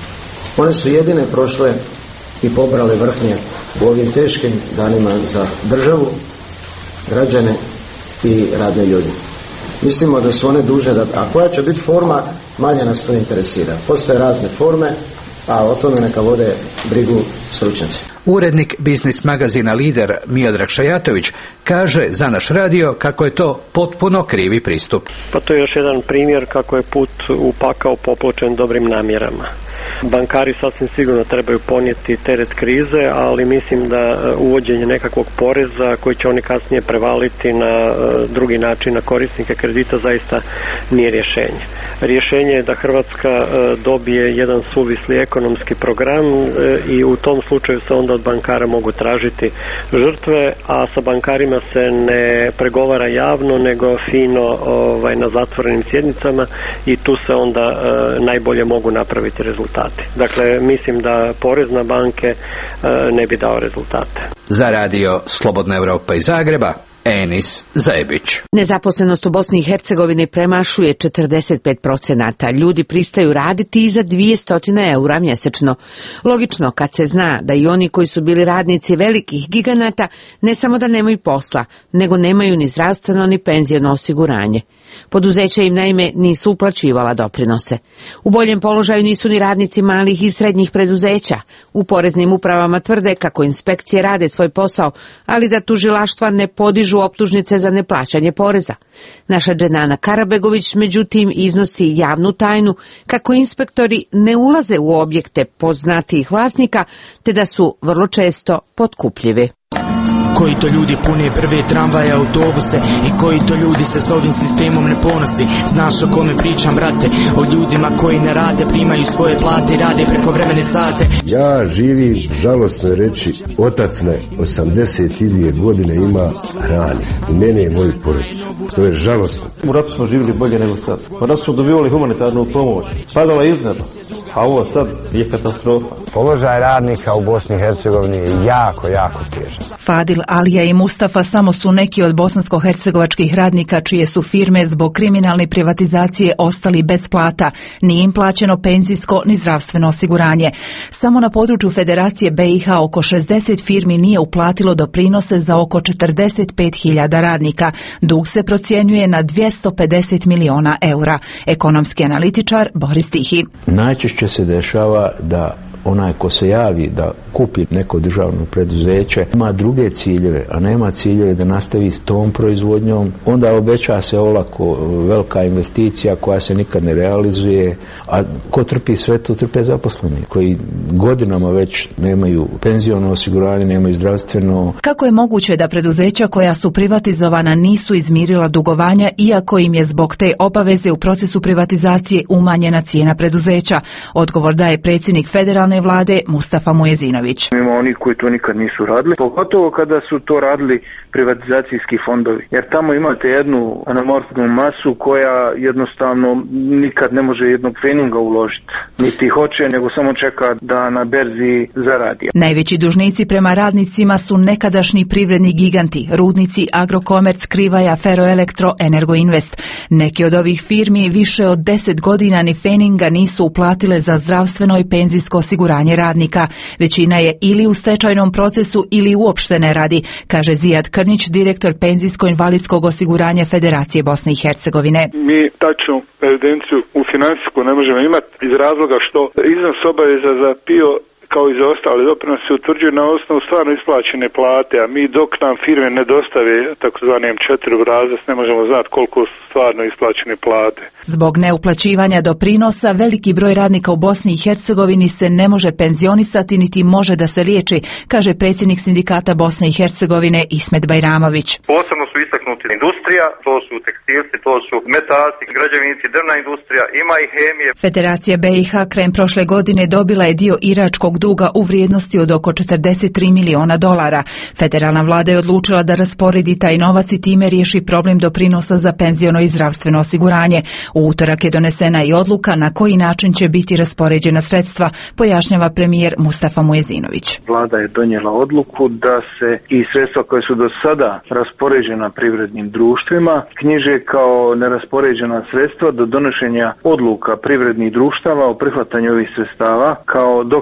One su jedine prošle i pobrale vrhnje u ovim teškim danima za državu, građane i radne ljude. Mislimo da su one dužne, da, a koja će biti forma, manje nas to interesira. Postoje razne forme, a o tome neka vode brigu stručnjaci. Urednik biznis magazina Lider Miodrag Šajatović kaže za naš radio kako je to potpuno krivi pristup. Pa to je još jedan primjer kako je put u pakao popločen dobrim namjerama. Bankari sasvim sigurno trebaju ponijeti teret krize, ali mislim da uvođenje nekakvog poreza koji će oni kasnije prevaliti na drugi način na korisnike kredita zaista nije rješenje. Rješenje je da Hrvatska dobije jedan suvisli ekonomski program i u tom slučaju se onda od bankara mogu tražiti žrtve, a sa bankarima se ne pregovara javno nego fino ovaj, na zatvorenim sjednicama i tu se onda najbolje mogu napraviti rezultati. Dakle, mislim da porez na banke ne bi dao rezultate. Za radio Slobodna Europa iz Zagreba, Enis Zajebić. Nezaposlenost u Bosni i Hercegovini premašuje četrdeset pet procenata. Ljudi pristaju raditi i za dvjesto eura mjesečno. Logično kad se zna da i oni koji su bili radnici velikih giganata ne samo da nemaju posla, nego nemaju ni zdravstveno ni penziono osiguranje. Poduzeća im naime nisu uplaćivala doprinose. U boljem položaju nisu ni radnici malih i srednjih preduzeća. U poreznim upravama tvrde kako inspekcije rade svoj posao, ali da tužilaštva ne podižu optužnice za neplaćanje poreza. Naša Dženana Karabegović međutim iznosi javnu tajnu kako inspektori ne ulaze u objekte poznatijih vlasnika, te da su vrlo često potkupljivi. Koji to ljudi pune prve tramvaje, autobuse i koji to ljudi se s ovim sistemom ne ponosi. Znaš o kome pričam, brate? O ljudima koji ne rade, primaju svoje plate i rade preko vremene sate. Ja živim, žalosno je reći, otac me osamdeset dvije godine ima rani. I mene je moju porodicu. To je žalosno. U ratu smo živjeli bolje nego sad. U ratu smo dobivali humanitarnu pomoć. Padala iz neba. A ovo sad je katastrofa. Položaj radnika u Bosni i Hercegovini je jako, jako težak. Fadil, Alija i Mustafa samo su neki od bosansko-hercegovačkih radnika čije su firme zbog kriminalne privatizacije ostali bez plata. Nije im plaćeno penzijsko ni zdravstveno osiguranje. Samo na području Federacije B i H oko šezdeset firmi nije uplatilo doprinose za oko četrdeset pet hiljada radnika. Dug se procjenjuje na dvjesto pedeset miliona eura. Ekonomski analitičar Boris Tihi. Najčešće se dešava da onaj ko se javi da kupi neko državno preduzeće ima druge ciljeve, a nema ciljeve da nastavi s tom proizvodnjom, onda obeća se olako velika investicija koja se nikad ne realizuje, a ko trpi sve to? Trpe zaposleni koji godinama već nemaju penziono osiguranje, nemaju zdravstveno. Kako je moguće da preduzeća koja su privatizovana nisu izmirila dugovanja iako im je zbog te obaveze u procesu privatizacije umanjena cijena preduzeća? Odgovor daje predsjednik federalne vlade Mustafa Mujezinović. Ima oni koji to nikad nisu radili, pogotovo kada su to radili privatizacijski fondovi. Jer tamo imate jednu anamorfnu masu koja jednostavno nikad ne može jednog feninga uložiti. Niti hoće, nego samo čeka da na berzi zaradi. Najveći dužnici prema radnicima su nekadašnji privredni giganti, rudnici Agrokomerc, Krivaja, Feroelektro, Energoinvest. Neki od ovih firmi više od deset godina ni feninga nisu uplatile za zdravstveno i penzijsko osiguranje radnika. Većina je ili u stečajnom procesu ili uopšte ne radi, kaže Zijad Krnić, direktor penzijsko-invalidskog osiguranja Federacije Bosne i Hercegovine. Mi tačnu evidenciju u finansijsku ne možemo imati iz razloga što iznos obaveza za P I O kao i za ostale doprinose se utvrđuju na osnovu stvarno isplaćene plate, a mi dok nam firme ne dostave takozvani M četiri obrazac ne možemo znati koliko su stvarno isplaćene plate. Zbog neuplaćivanja doprinosa veliki broj radnika u Bosni i Hercegovini se ne može penzionisati niti može da se liječi, kaže predsjednik sindikata Bosne i Hercegovine Ismet Bajramović. Posebno su istaknuti industrija, to su tekstilci, to su metalci, građevnici, drvna industrija, ima i hemije. Federacija B i H krajem prošle godine dobila je dio iračkog duga u vrijednosti od oko četrdeset tri miliona dolara. Federalna vlada je odlučila da rasporedi taj novac i time riješi problem doprinosa za penziono i zdravstveno osiguranje. U utorak je donesena i odluka na koji način će biti raspoređena sredstva, pojašnjava premijer Mustafa Mujezinović. Vlada je donijela odluku da se i sredstva koje su do sada raspoređena privrednim društvima knjiže kao neraspoređena sredstva do donošenja odluka privrednih društava o prihvatanju ovih sredstava kao dokapitalizacije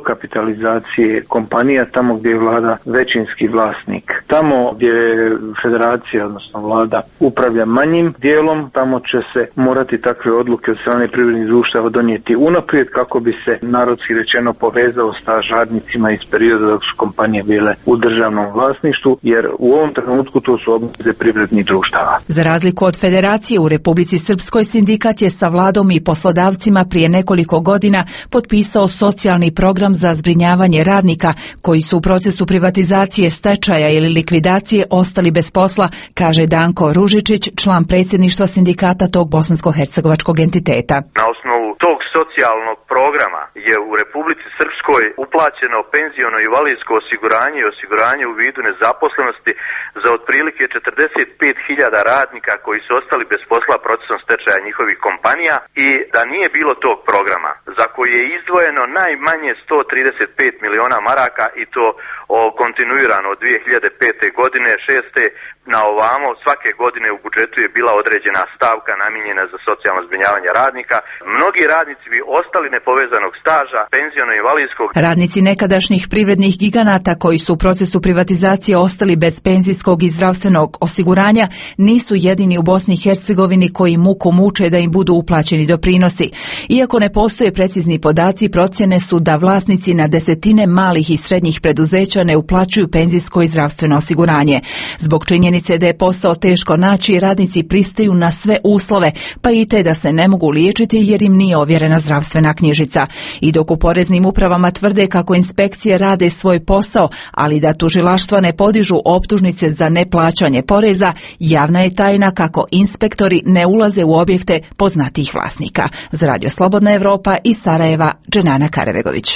liberalizacije kompanija tamo gdje je vlada većinski vlasnik. Tamo gdje federacija, odnosno vlada, upravlja manjim dijelom, tamo će se morati takve odluke od strane privrednih društava donijeti unaprijed kako bi se narodski rečeno povezao staž radnicima iz perioda dok su kompanije bile u državnom vlasništvu, jer u ovom trenutku to su obveze privrednih društava. Za razliku od federacije, u Republici Srpskoj sindikat je sa vladom i poslodavcima prije nekoliko godina potpisao socijalni program za zbrinjavanje radnika koji su u procesu privatizacije, stečaja ili likvidacije ostali bez posla, kaže Danko Ružičić, član predsjedništva sindikata tog bosansko-hercegovačkog entiteta. Na osnovu tog socijalnog programa je u Republici Srpskoj uplaćeno penziono i invalidsko osiguranje i osiguranje u vidu nezaposlenosti za otprilike četrdeset pet hiljada radnika koji su ostali bez posla procesom stečaja njihovih kompanija, i da nije bilo tog programa za koji je izdvojeno najmanje sto trideset pet miliona maraka, i to o, kontinuirano od dvije hiljade pete godine, šeste na ovamo, svake godine u budžetu je bila određena stavka namijenjena za socijalno zbrinjavanje radnika. Mnogi radnici bi ostali nepovezanog staža, penziono-invalidskog. Radnici nekadašnjih privrednih giganata koji su u procesu privatizacije ostali bez penzijskog i zdravstvenog osiguranja nisu jedini u Bosni i Hercegovini koji muku muče da im budu uplaćeni doprinosi. Iako ne postoje precizni podaci, procjene su da vlasnici na desetine malih i srednjih preduzeća ne uplaćuju penzijsko i zdravstveno osiguranje. Zbog činjenice da je posao teško naći, radnici pristaju na sve uslove, pa i te da se ne mogu liječiti jer im nije ovjerena zdravstvena knjižica. I dok u poreznim upravama tvrde kako inspekcije rade svoj posao, ali da tužilaštva ne podižu optužnice za neplaćanje poreza, javna je tajna kako inspektori ne ulaze u objekte poznatih vlasnika. Za Radio Slobodna Evropa iz Sarajeva, Dženana Karevegović.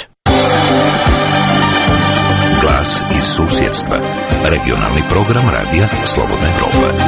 Glas iz susjedstva. Regionalni program Radija Slobodna Evropa.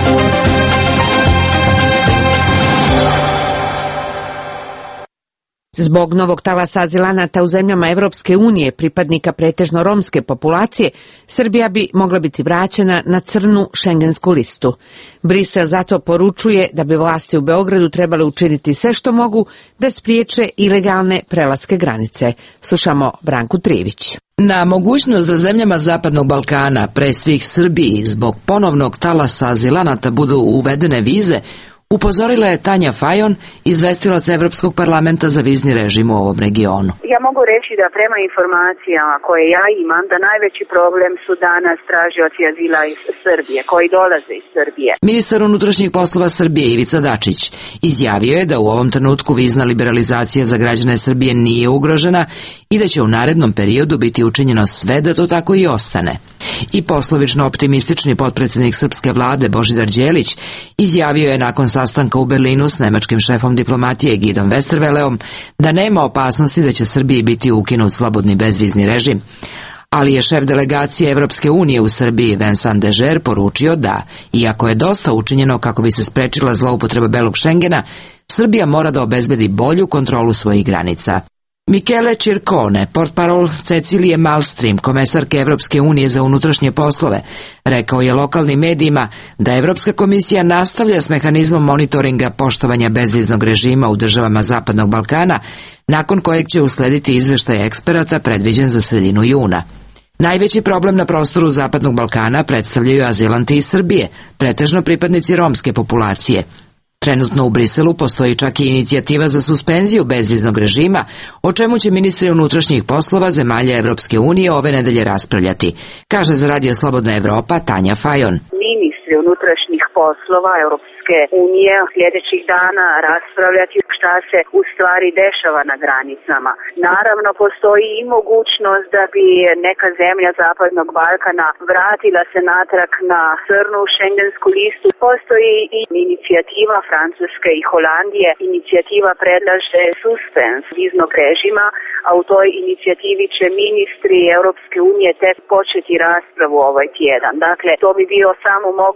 Zbog novog talasa azilanata u zemljama Evropske unije, pripadnika pretežno romske populacije, Srbija bi mogla biti vraćena na crnu šengensku listu. Brisel zato poručuje da bi vlasti u Beogradu trebale učiniti sve što mogu da spriječe ilegalne prelaske granice. Slušamo Branku Trivić. Na mogućnost da zemljama Zapadnog Balkana, pre svih Srbiji, zbog ponovnog talasa azilanata budu uvedene vize, upozorila je Tanja Fajon, izvestilac Evropskog parlamenta za vizni režim u ovom regionu. Ja mogu reći da prema informacijama koje ja imam, da najveći problem su danas tražioci azila iz Srbije, koji dolaze iz Srbije. Ministar unutrašnjih poslova Srbije Ivica Dačić izjavio je da u ovom trenutku vizna liberalizacija za građane Srbije nije ugrožena i da će u narednom periodu biti učinjeno sve da to tako i ostane. I poslovično optimistični potpredsjednik srpske vlade Božidar Đelić izjavio je nakon sastanka u Berlinu s nemačkim šefom diplomatije Gidom Westerwelleom da nema opasnosti da će Srbiji biti ukinut slobodni bezvizni režim. Ali je šef delegacije Evropske unije u Srbiji Vincent Dežer poručio da, iako je dosta učinjeno kako bi se sprečila zloupotreba belog Šengena, Srbija mora da obezbedi bolju kontrolu svojih granica. Michele Circone, portparol Cecilije Malmström, komesarke Evropske unije za unutrašnje poslove, rekao je lokalnim medijima da Evropska komisija nastavlja s mehanizmom monitoringa poštovanja bezviznog režima u državama Zapadnog Balkana, nakon kojeg će uslediti izveštaj eksperata predviđen za sredinu juna. Najveći problem na prostoru Zapadnog Balkana predstavljaju azilanti iz Srbije, pretežno pripadnici romske populacije. Trenutno u Briselu postoji čak i inicijativa za suspenziju bezviznog režima, o čemu će ministri unutrašnjih poslova zemalja Evropske unije ove nedelje raspravljati, kaže za Radio Slobodna Evropa Tanja Fajon. Ministri unutrašnjih poslova Europske unije sljedećih dana raspravljati šta se u stvari dešava na granicama. Naravno, postoji i mogućnost da bi neka zemlja Zapadnog Balkana vratila se natrag na crnu šengensku listu. Postoji i inicijativa Francuske i Holandije. Inicijativa predlaže suspens viznog režima, a u toj inicijativi će ministri Europske unije tek početi raspravu ovaj tjedan. Dakle, to bi bio samo moguć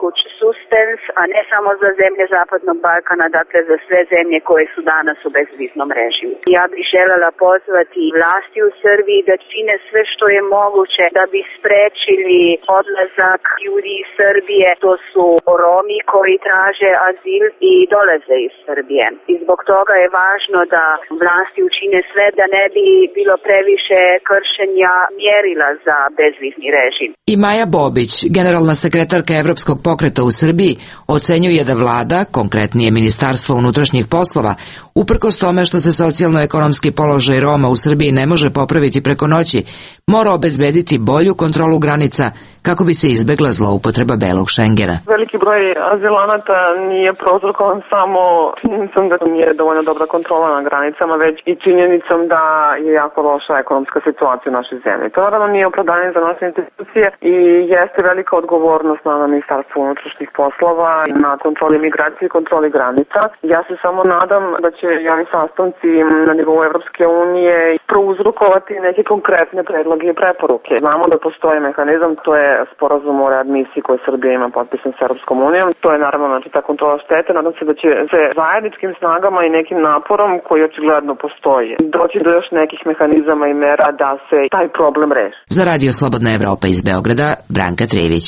moguć suspens, a ne samo za zemlje Zapadnog Balkana, dakle za sve zemlje koje su danas u bezviznom režimu. Ja bih željela pozvati vlasti u Srbiji da čine sve što je moguće da bi sprečili odlazak ljudi iz Srbije. To su Romi koji traže azil i dolaze iz Srbije. I zbog toga je važno da vlasti učine sve da ne bi bilo previše kršenja mjerila za bezvizni režim. I Maja Bobić, generalna sekretarka Evropskog pokreta u Srbiji, ocenjuje da vlada, konkretnije Ministarstvo unutrašnjih poslova, uprkos tome što se socijalno-ekonomski položaj Roma u Srbiji ne može popraviti preko noći, mora obezbediti bolju kontrolu granica kako bi se izbegla zloupotreba belog Šengena. Veliki broj azilanata nije prouzrokovan samo činjenicom da nije dovoljno dobra kontrola na granicama, već i činjenicom da je jako loša ekonomska situacija u našoj zemlji. To naravno nije opravdanje za naše institucije i jeste velika odgovornost na Ministarstvu unutrašnjih poslova na kontroli migracije i kontroli granica. Ja se samo nadam da će i ovi sastanci na nivou Evropske unije prouzrokovati neke konkretne predloge i preporuke. Znamo da postoji mehanizam, to je sporazum o readmisiji koji Srbija ima potpisan s Europskom unijom. To je naravno znači ta kontrola štete. Nadam se da će se zajedničkim snagama i nekim naporom koji očigledno postoji doći do još nekih mehanizama i mera da se taj problem reši. Za Radio Slobodna Evropa iz Beograda, Branka Trević.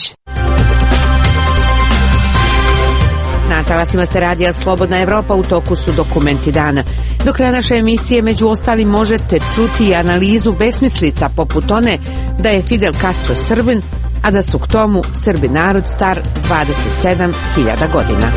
Na talasima ste Radija Slobodna Evropa, u toku su dokumenti dana. Do kraja naše emisije među ostalim možete čuti i analizu besmislica poput one da je Fidel Castro Srbin, a da su k tomu Srbi narod star dvadeset sedam hiljada godina.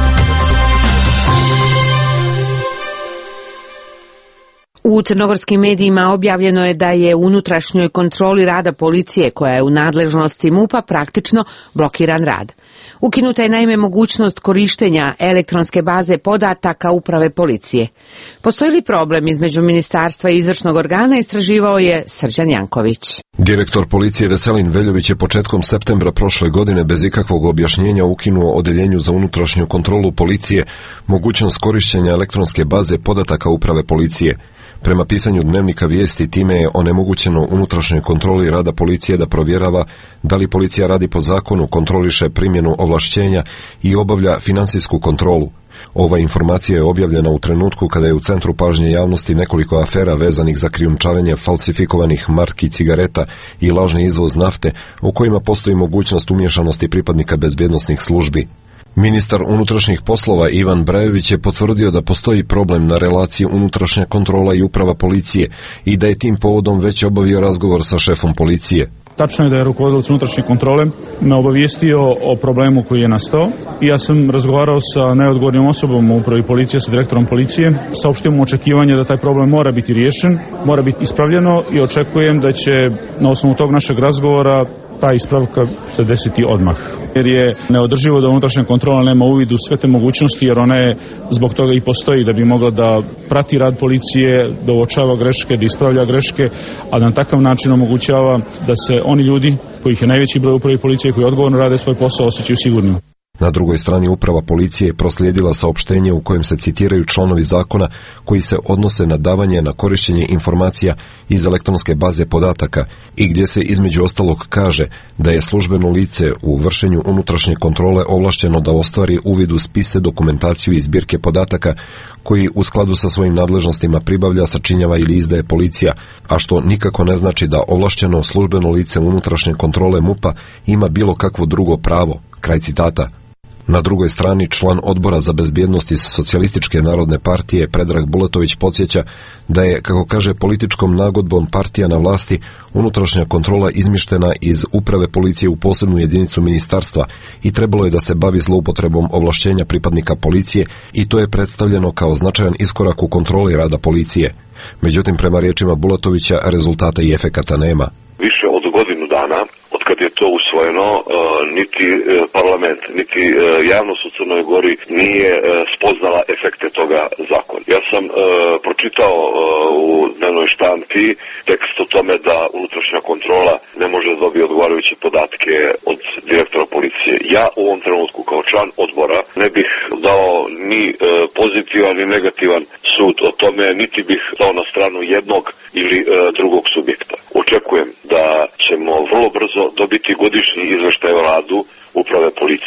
U crnogorskim medijima objavljeno je da je u unutrašnjoj kontroli rada policije, koja je u nadležnosti MUP-a, praktično blokiran rad. Ukinuta je naime mogućnost korištenja elektronske baze podataka uprave policije. Postoji li problem između ministarstva i izvršnog organa, istraživao je Srđan Janković. Direktor policije Veselin Veljović je početkom septembra prošle godine bez ikakvog objašnjenja ukinuo odeljenju za unutrašnju kontrolu policije mogućnost korištenja elektronske baze podataka uprave policije. Prema pisanju Dnevnika vijesti, time je onemogućeno unutrašnjoj kontroli rada policije da provjerava da li policija radi po zakonu, kontroliše primjenu ovlašćenja i obavlja finansijsku kontrolu. Ova informacija je objavljena u trenutku kada je u centru pažnje javnosti nekoliko afera vezanih za krijumčarenje falsifikovanih marki cigareta i lažni izvoz nafte, u kojima postoji mogućnost umiješanosti pripadnika bezbjednosnih službi. Ministar unutrašnjih poslova Ivan Brajović je potvrdio da postoji problem na relaciji unutrašnja kontrola i uprava policije i da je tim povodom već obavio razgovor sa šefom policije. Tačno je da je rukovodilac unutrašnje kontrole me obavijestio o problemu koji je nastao i ja sam razgovarao sa najodgovornijom osobom u upravi policije, sa direktorom policije. Saopštio mu očekivanje da taj problem mora biti riješen, mora biti ispravljeno i očekujem da će na osnovu tog našeg razgovora ta ispravka se desiti odmah. Jer je neodrživo da unutrašnja kontrola nema uvid u sve te mogućnosti, jer ona je zbog toga i postoji, da bi mogla da prati rad policije, da uočava greške, da ispravlja greške, a na takav način omogućava da se oni ljudi, kojih je najveći broj upravi policije, koji odgovorno rade svoj posao, osjećaju sigurnim. Na drugoj strani uprava policije je proslijedila saopštenje u kojem se citiraju članovi zakona koji se odnose na davanje na korištenje informacija iz elektronske baze podataka i gdje se između ostalog kaže da je službeno lice u vršenju unutrašnje kontrole ovlašteno da ostvari uvid u spise, dokumentaciju i zbirke podataka koji u skladu sa svojim nadležnostima pribavlja, sačinjava ili izdaje policija, a što nikako ne znači da ovlašteno službeno lice unutrašnje kontrole MUP-a ima bilo kakvo drugo pravo. Kraj citata. Na drugoj strani član odbora za bezbjednost iz Socijalističke narodne partije Predrag Bulatović podsjeća da je, kako kaže, političkom nagodbom partija na vlasti unutrašnja kontrola izmištena iz uprave policije u posebnu jedinicu ministarstva i trebalo je da se bavi zloupotrebom ovlašćenja pripadnika policije i to je predstavljeno kao značajan iskorak u kontroli rada policije. Međutim, prema riječima Bulatovića, rezultata i efekata nema. Više od godinu dana kad je to usvojeno, uh, niti uh, parlament, niti uh, javnost u Crnoj Gori nije uh, spoznala efekte toga zakona. Ja sam uh, pročitao uh, u dnevnoj štampi tekst o tome da unutrašnja kontrola ne može da dobije odgovarajuće podatke od direktora policije. Ja u ovom trenutku kao član odbora ne bih dao ni uh, pozitivan ni negativan sud o tome, niti bih dao na stranu jednog ili uh, drugog subjekta. Očekujem da ćemo vrlo brzo dobiti godišnji izveštaj o radu uprave policije.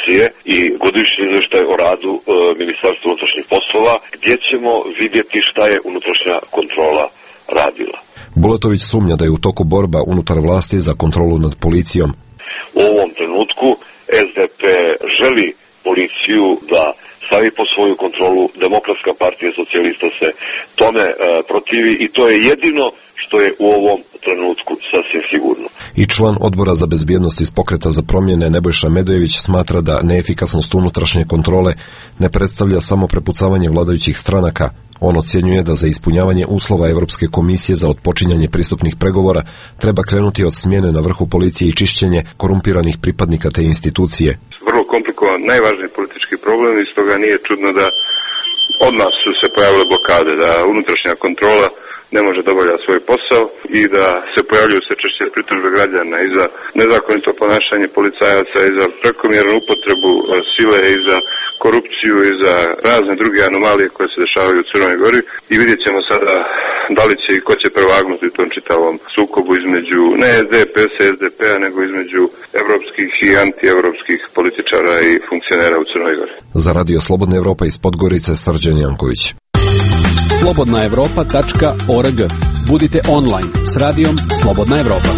policije i godišnji izvještaj o radu e, Ministarstva unutrašnjih poslova, gdje ćemo vidjeti šta je unutrašnja kontrola radila. Bulatović sumnja da je u toku borba unutar vlasti za kontrolu nad policijom. U ovom trenutku S D P želi policiju da stavi po svoju kontrolu, Demokratska partija socijalista se tome e, protivi i to je jedino što je u ovom trenutku sasvim sigurno. I član odbora za bezbjednost iz Pokreta za promjene Nebojša Medojević smatra da neefikasnost unutrašnje kontrole ne predstavlja samo prepucavanje vladajućih stranaka. On ocjenjuje da za ispunjavanje uslova Europske komisije za otpočinjanje pristupnih pregovora treba krenuti od smjene na vrhu policije i čišćenje korumpiranih pripadnika te institucije. Vrlo komplikovan, najvažniji politički problem i stoga nije čudno da odmah su se pojavile blokade, da unutrašnja kontrola ne može da obavlja svoj posao i da se pojavljuju sve češće pritužbe građana i za nezakonito ponašanje policajaca i za prekomjernu upotrebu sile i za korupciju i za razne druge anomalije koje se dešavaju u Crnoj Gori i vidjet ćemo sada da li će i ko će prevagnuti u tom čitavom sukobu između ne D P S S D P-a nego između evropskih i antievropskih političara i funkcionera u Crnoj Gori. Za Radio Slobodna Evropa iz Podgorice, Srđan Janković. slobodna evropa tačka org. Budite online s radijom Slobodna Evropa.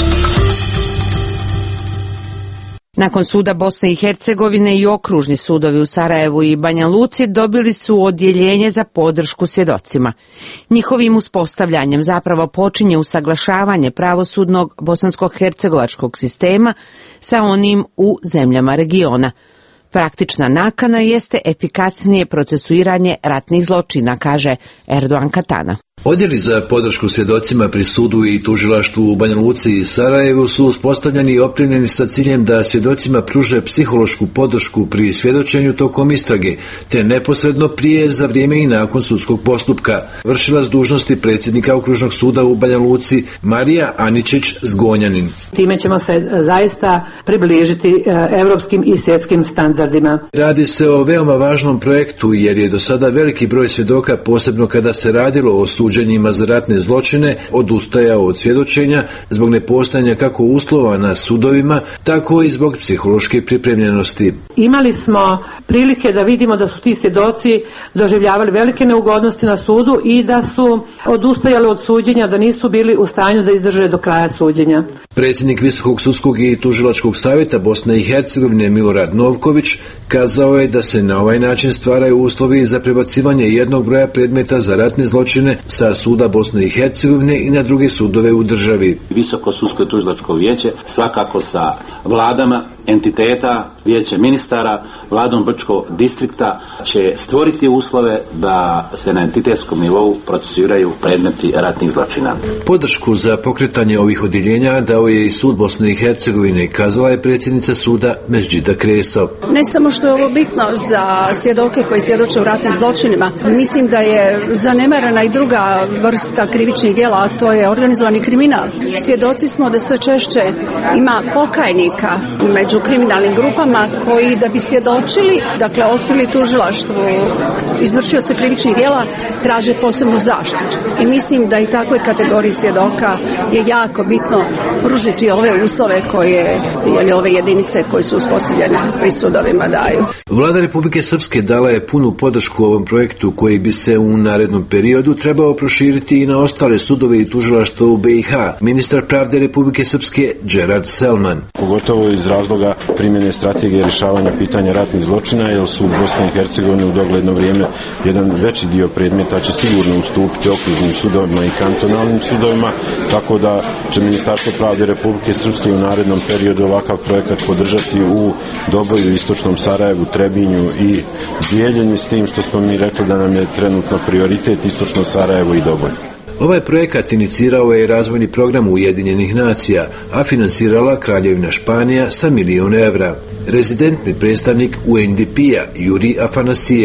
Nakon suda Bosne i Hercegovine i okružni sudovi u Sarajevu i Banja Luci dobili su odjeljenje za podršku svjedocima. Njihovim uspostavljanjem zapravo počinje usaglašavanje pravosudnog bosansko-hercegovačkog sistema sa onim u zemljama regiona. Praktična nakana jeste efikasnije procesuiranje ratnih zločina, kaže Erdogan Katana. Odjeli za podršku svjedocima pri sudu i tužilaštvu u Banja Luci i Sarajevu su uspostavljeni i opremljeni sa ciljem da svjedocima pruže psihološku podršku pri svjedočenju tokom istrage, te neposredno prije, za vrijeme i nakon sudskog postupka. Vršilac dužnosti predsjednika okružnog suda u Banja Luci Marija Aničić Zgonjanin. Time ćemo se zaista približiti europskim i svjetskim standardima. Radi se o veoma važnom projektu jer je do sada veliki broj svjedoka, posebno kada se radilo o suđenjima za ratne zločine, odustajao od svjedočenja zbog nepostojanja kako uslova na sudovima, tako i zbog psihološke pripremljenosti. Imali smo prilike da vidimo da su ti svjedoci doživljavali velike neugodnosti na sudu i da su odustajali od suđenja, da nisu bili u stanju da izdrže do kraja suđenja. Predsjednik Visokog sudskog i tužilačkog savjeta Bosne i Hercegovine Milorad Novković kazao je da se na ovaj način stvaraju uslovi za prebacivanje jednog broja predmeta za ratne zločine sa suda Bosne i Hercegovine i na druge sudove u državi. Visoko sudsko i tužilačko vijeće svakako sa vladama entiteta, vijeće ministara, vladom Brčkog distrikta će stvoriti uslove da se na entitetskom nivou procesuiraju predmeti ratnih zločina. Podršku za pokretanje ovih odjeljenja dao je i sud Bosne i Hercegovine, kazala je predsjednica suda Mesdžida Kreso. Ne samo što je ovo bitno za svjedoke koji svjedoče u ratnim zločinima, mislim da je zanemarena i druga vrsta krivičnih djela, a to je organizovani kriminal. Svjedoci smo da sve češće ima pokajnika među kriminalnim grupama koji da bi svjedočili, dakle otkrili tužilaštvu izvršioce krivičnih djela, traže posebnu zaštitu. I mislim da i takvoj kategoriji svjedoka je jako bitno pružiti ove uslove koje, jeli ove jedinice koje su uspostavljene pri sudovima daju. Vlada Republike Srpske dala je punu podršku ovom projektu koji bi se u narednom periodu trebao proširiti i na ostale sudove i tužilaštva u B i H. Ministar pravde Republike Srpske Gerard Selman. Pogotovo iz razloga primjene strategije rješavanja pitanja ratnih zločina, jer su u Bosni i Hercegovini u dogledno vrijeme jedan veći dio predmeta će sigurno ustupiti okružnim sudovima i kantonalnim sudovima, tako da će Ministarstvo pravde Republike Srpske u narednom periodu ovakav projekat podržati u Doboju, Istočnom Sarajevu, Trebinju i dijeljenju s tim što smo mi rekli da nam je trenutno prioritet Istočno Sarajevo i Doboj. Ovaj projekat inicirao je razvojni program Ujedinjenih nacija, a finansirala Kraljevina Španija sa milijon evra. Rezidentni predstavnik U N D P-a Juri Afanasijev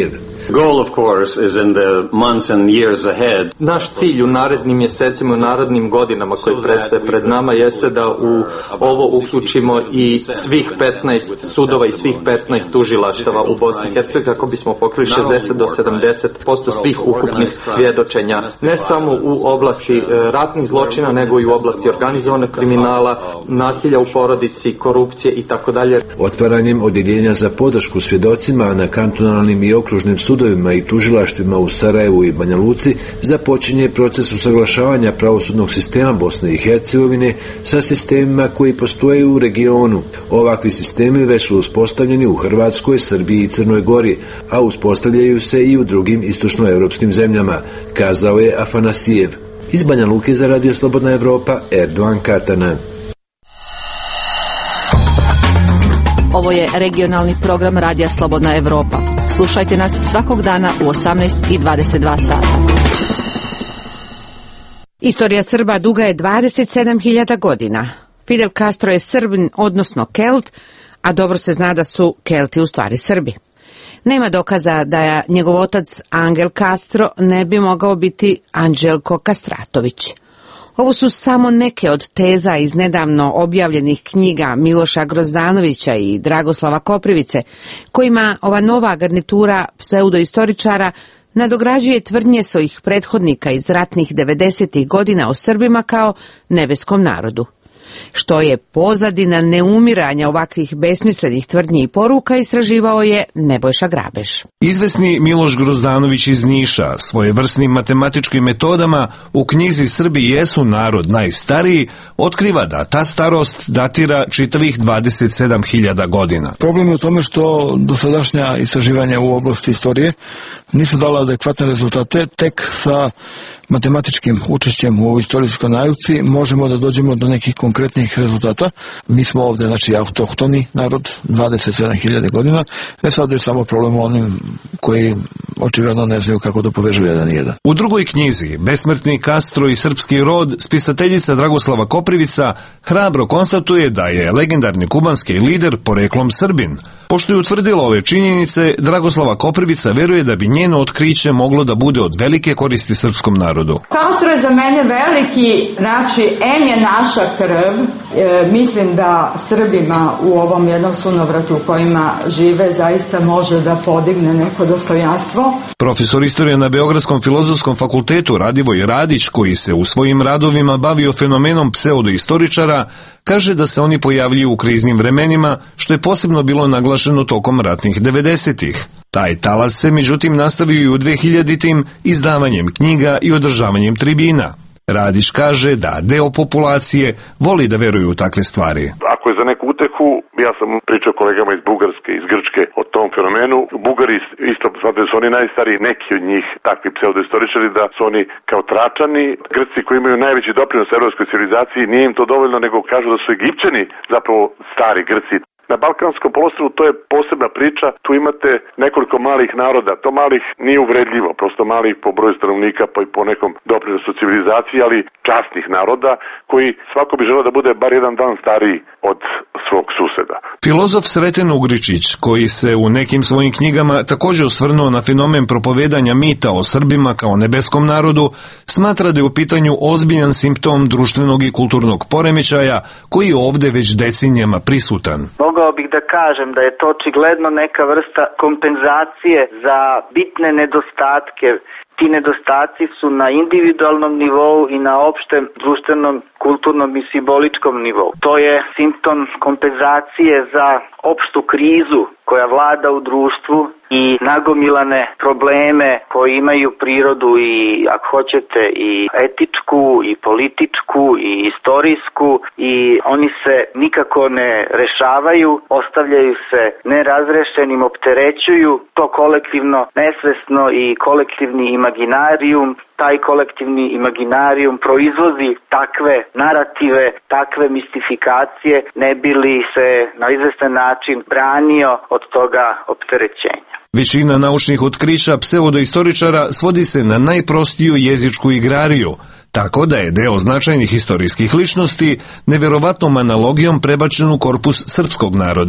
goal, of course, is in the months and years ahead. Naš cilj u narednim mjesecima, u narednim godinama koji predstoje pred nama jeste da u ovo uključimo i svih petnaest sudova i svih petnaest tužilaštava u Bosni i Hercegovini kako bismo pokrili šezdeset do sedamdeset posto svih ukupnih svjedočenja. Ne samo u oblasti ratnih zločina, nego i u oblasti organizovanog kriminala, nasilja u porodici, korupcije i tako dalje. Otvaranjem odjeljenja za podršku svjedocima na kantonalnim i okružnim sudovima i tužilaštvima u Sarajevu i Banja Luci započinje proces usaglašavanja pravosudnog sistema Bosne i Hercegovine sa sistemima koji postoje u regionu. Ovakvi sistemi već su uspostavljeni u Hrvatskoj, Srbiji i Crnoj Gori, a uspostavljaju se i u drugim istočnoevropskim zemljama, kazao je Afanasijev. Iz Banja Luke za Radio Slobodna Evropa, Erdogan Katana. Ovo je regionalni program Radija Slobodna Evropa. Slušajte nas svakog dana u osamnaest i dvadeset dva sata. Istorija Srba duga je dvadeset sedam hiljada godina. Fidel Castro je Srbin, odnosno Kelt, a dobro se zna da su Kelti u stvari Srbi. Nema dokaza da je njegov otac Angel Castro ne bi mogao biti Anđelko Kastratović. Ovo su samo neke od teza iz nedavno objavljenih knjiga Miloša Grozdanovića i Dragoslava Koprivice, kojima ova nova garnitura pseudoistoričara nadograđuje tvrdnje svojih prethodnika iz ratnih devedesetih godina o Srbima kao nebeskom narodu. Što je pozadina neumiranja ovakvih besmislenih tvrdnji i poruka, istraživao je Nebojša Grabež. Izvesni Miloš Grozdanović iz Niša svojevrsnim matematičkim metodama u knjizi Srbi jesu narod najstariji otkriva da ta starost datira čitavih dvadeset sedam hiljada godina. Problem je u tome što dosadašnja istraživanja u oblasti istorije nisu dala adekvatne rezultate. Tek sa matematičkim učešćem u ovoj istorijskoj nauci možemo da dođemo do nekih konkretnih rezultata. Mi smo ovdje, znači, autohtoni narod, dvadeset sedam hiljada godina. Ne sad je samo problem onim koji očigledno ne znaju kako da povežu jedan i jedan. U drugoj knjizi, Besmrtni Castro i srpski rod, spisateljica Dragoslava Koprivica hrabro konstatuje da je legendarni kubanski lider poreklom Srbin. Pošto je utvrdila ove činjenice, Dragoslava Koprivica veruje da bi njeno otkriće moglo da bude od velike koristi srpskom narodu. Castro je za mene veliki, znači, em je naša krv, e, mislim da Srbima u ovom jednom sunovratu u kojima žive zaista može da podigne neko dostojanstvo. Profesor istorije na Beogradskom filozofskom fakultetu Radivoj Radić, koji se u svojim radovima bavio fenomenom pseudoistoričara, kaže da se oni pojavljuju u kriznim vremenima, što je posebno bilo naglašeno tokom ratnih devedesetih. Taj talas se međutim nastavio i u dvehiljaditim izdavanjem knjiga i održavanjem tribina. Radić kaže da deo populacije voli da veruju u takve stvari. Ako je za neku utehu, ja sam pričao kolegama iz Bugarske, iz Grčke o tom fenomenu. Bugari isto smatraju da su oni najstariji, neki od njih, takvi pseudoistoričari, da su oni kao Tračani. Grci koji imaju najveći doprinos evropskoj civilizaciji, nije im to dovoljno, nego kažu da su Egipćani zapravo stari Grci. Na Balkanskom poluostrvu to je posebna priča, tu imate nekoliko malih naroda, to malih nije uvredljivo, prosto malih po broju stanovnika pa i po nekom doprinosu civilizaciji, ali časnih naroda koji svako bi želeo da bude bar jedan dan stariji od svog suseda. Filozof Sreten Ugričić, koji se u nekim svojim knjigama također osvrnuo na fenomen propovedanja mita o Srbima kao nebeskom narodu, smatra da je u pitanju ozbiljan simptom društvenog i kulturnog poremećaja koji je ovdje već decenijama prisutan. Mogao bih da kažem da je to očigledno neka vrsta kompenzacije za bitne nedostatke. Ti nedostaci su na individualnom nivou i na opštem društvenom, kulturnom i simboličkom nivou. To je simptom kompenzacije za opštu krizu koja vlada u društvu i nagomilane probleme koji imaju prirodu i, ako hoćete, i etičku, i političku, i istorijsku, i oni se nikako ne rešavaju, ostavljaju se nerazrešenim, opterećuju to kolektivno nesvesno i kolektivni imaginarijum. Taj kolektivni imaginarijum proizvozi takve narative, takve mistifikacije, ne bi li se na izvestan način branio od toga opterećenja. Većina naučnih otkrića pseudoistoričara svodi se na najprostiju jezičku igrariju, tako da je deo značajnih historijskih ličnosti neverovatnom analogijom prebačen u korpus srpskog naroda.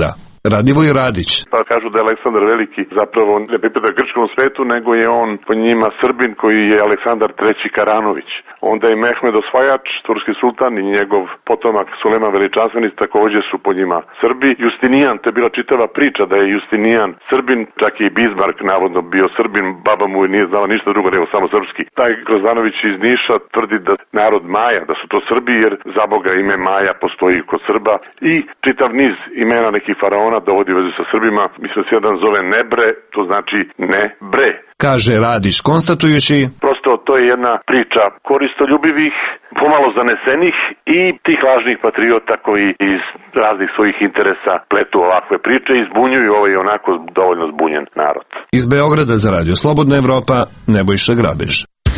Radivoj Radić. Pa kažu da je Aleksandar Veliki zapravo ne pripada grčkom svetu, nego je on po njima Srbin koji je Aleksandar treći Karanović. Onda je Mehmed Osvajač, turski sultan, i njegov potomak Sulejman Veličanstveni takođe su po njima Srbi. Justinijan, to je bila čitava priča da je Justinijan Srbin, čak i Bizmark navodno bio Srbin, baba mu nije znala ništa drugo nego samo srpski. Taj Grozanović iz Niša tvrdi da narod Maja, da su to Srbi, jer za Boga ime Maja postoji kod Srba i čitav niz imena nekih faraona dovodi u vezu sa Srbima. Mislim da se jedan zove Nebre, to znači ne bre. Kaže Radić konstatujući: prosto to je jedna priča koristoljubivih, pomalo zanesenih i tih lažnih patriota koji iz raznih svojih interesa pletu ovakve priče i zbunjuju ovaj onako dovoljno zbunjen narod. Iz Beograda za Radio Slobodna Evropa, Nebojša Grabež.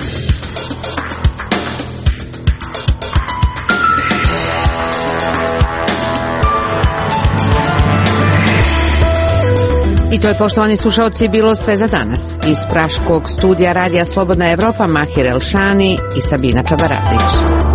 I to je, poštovani slušaoci, bilo sve za danas. Iz praškog studija Radija Slobodna Evropa, Mahir Elšani i Sabina Čabaradić.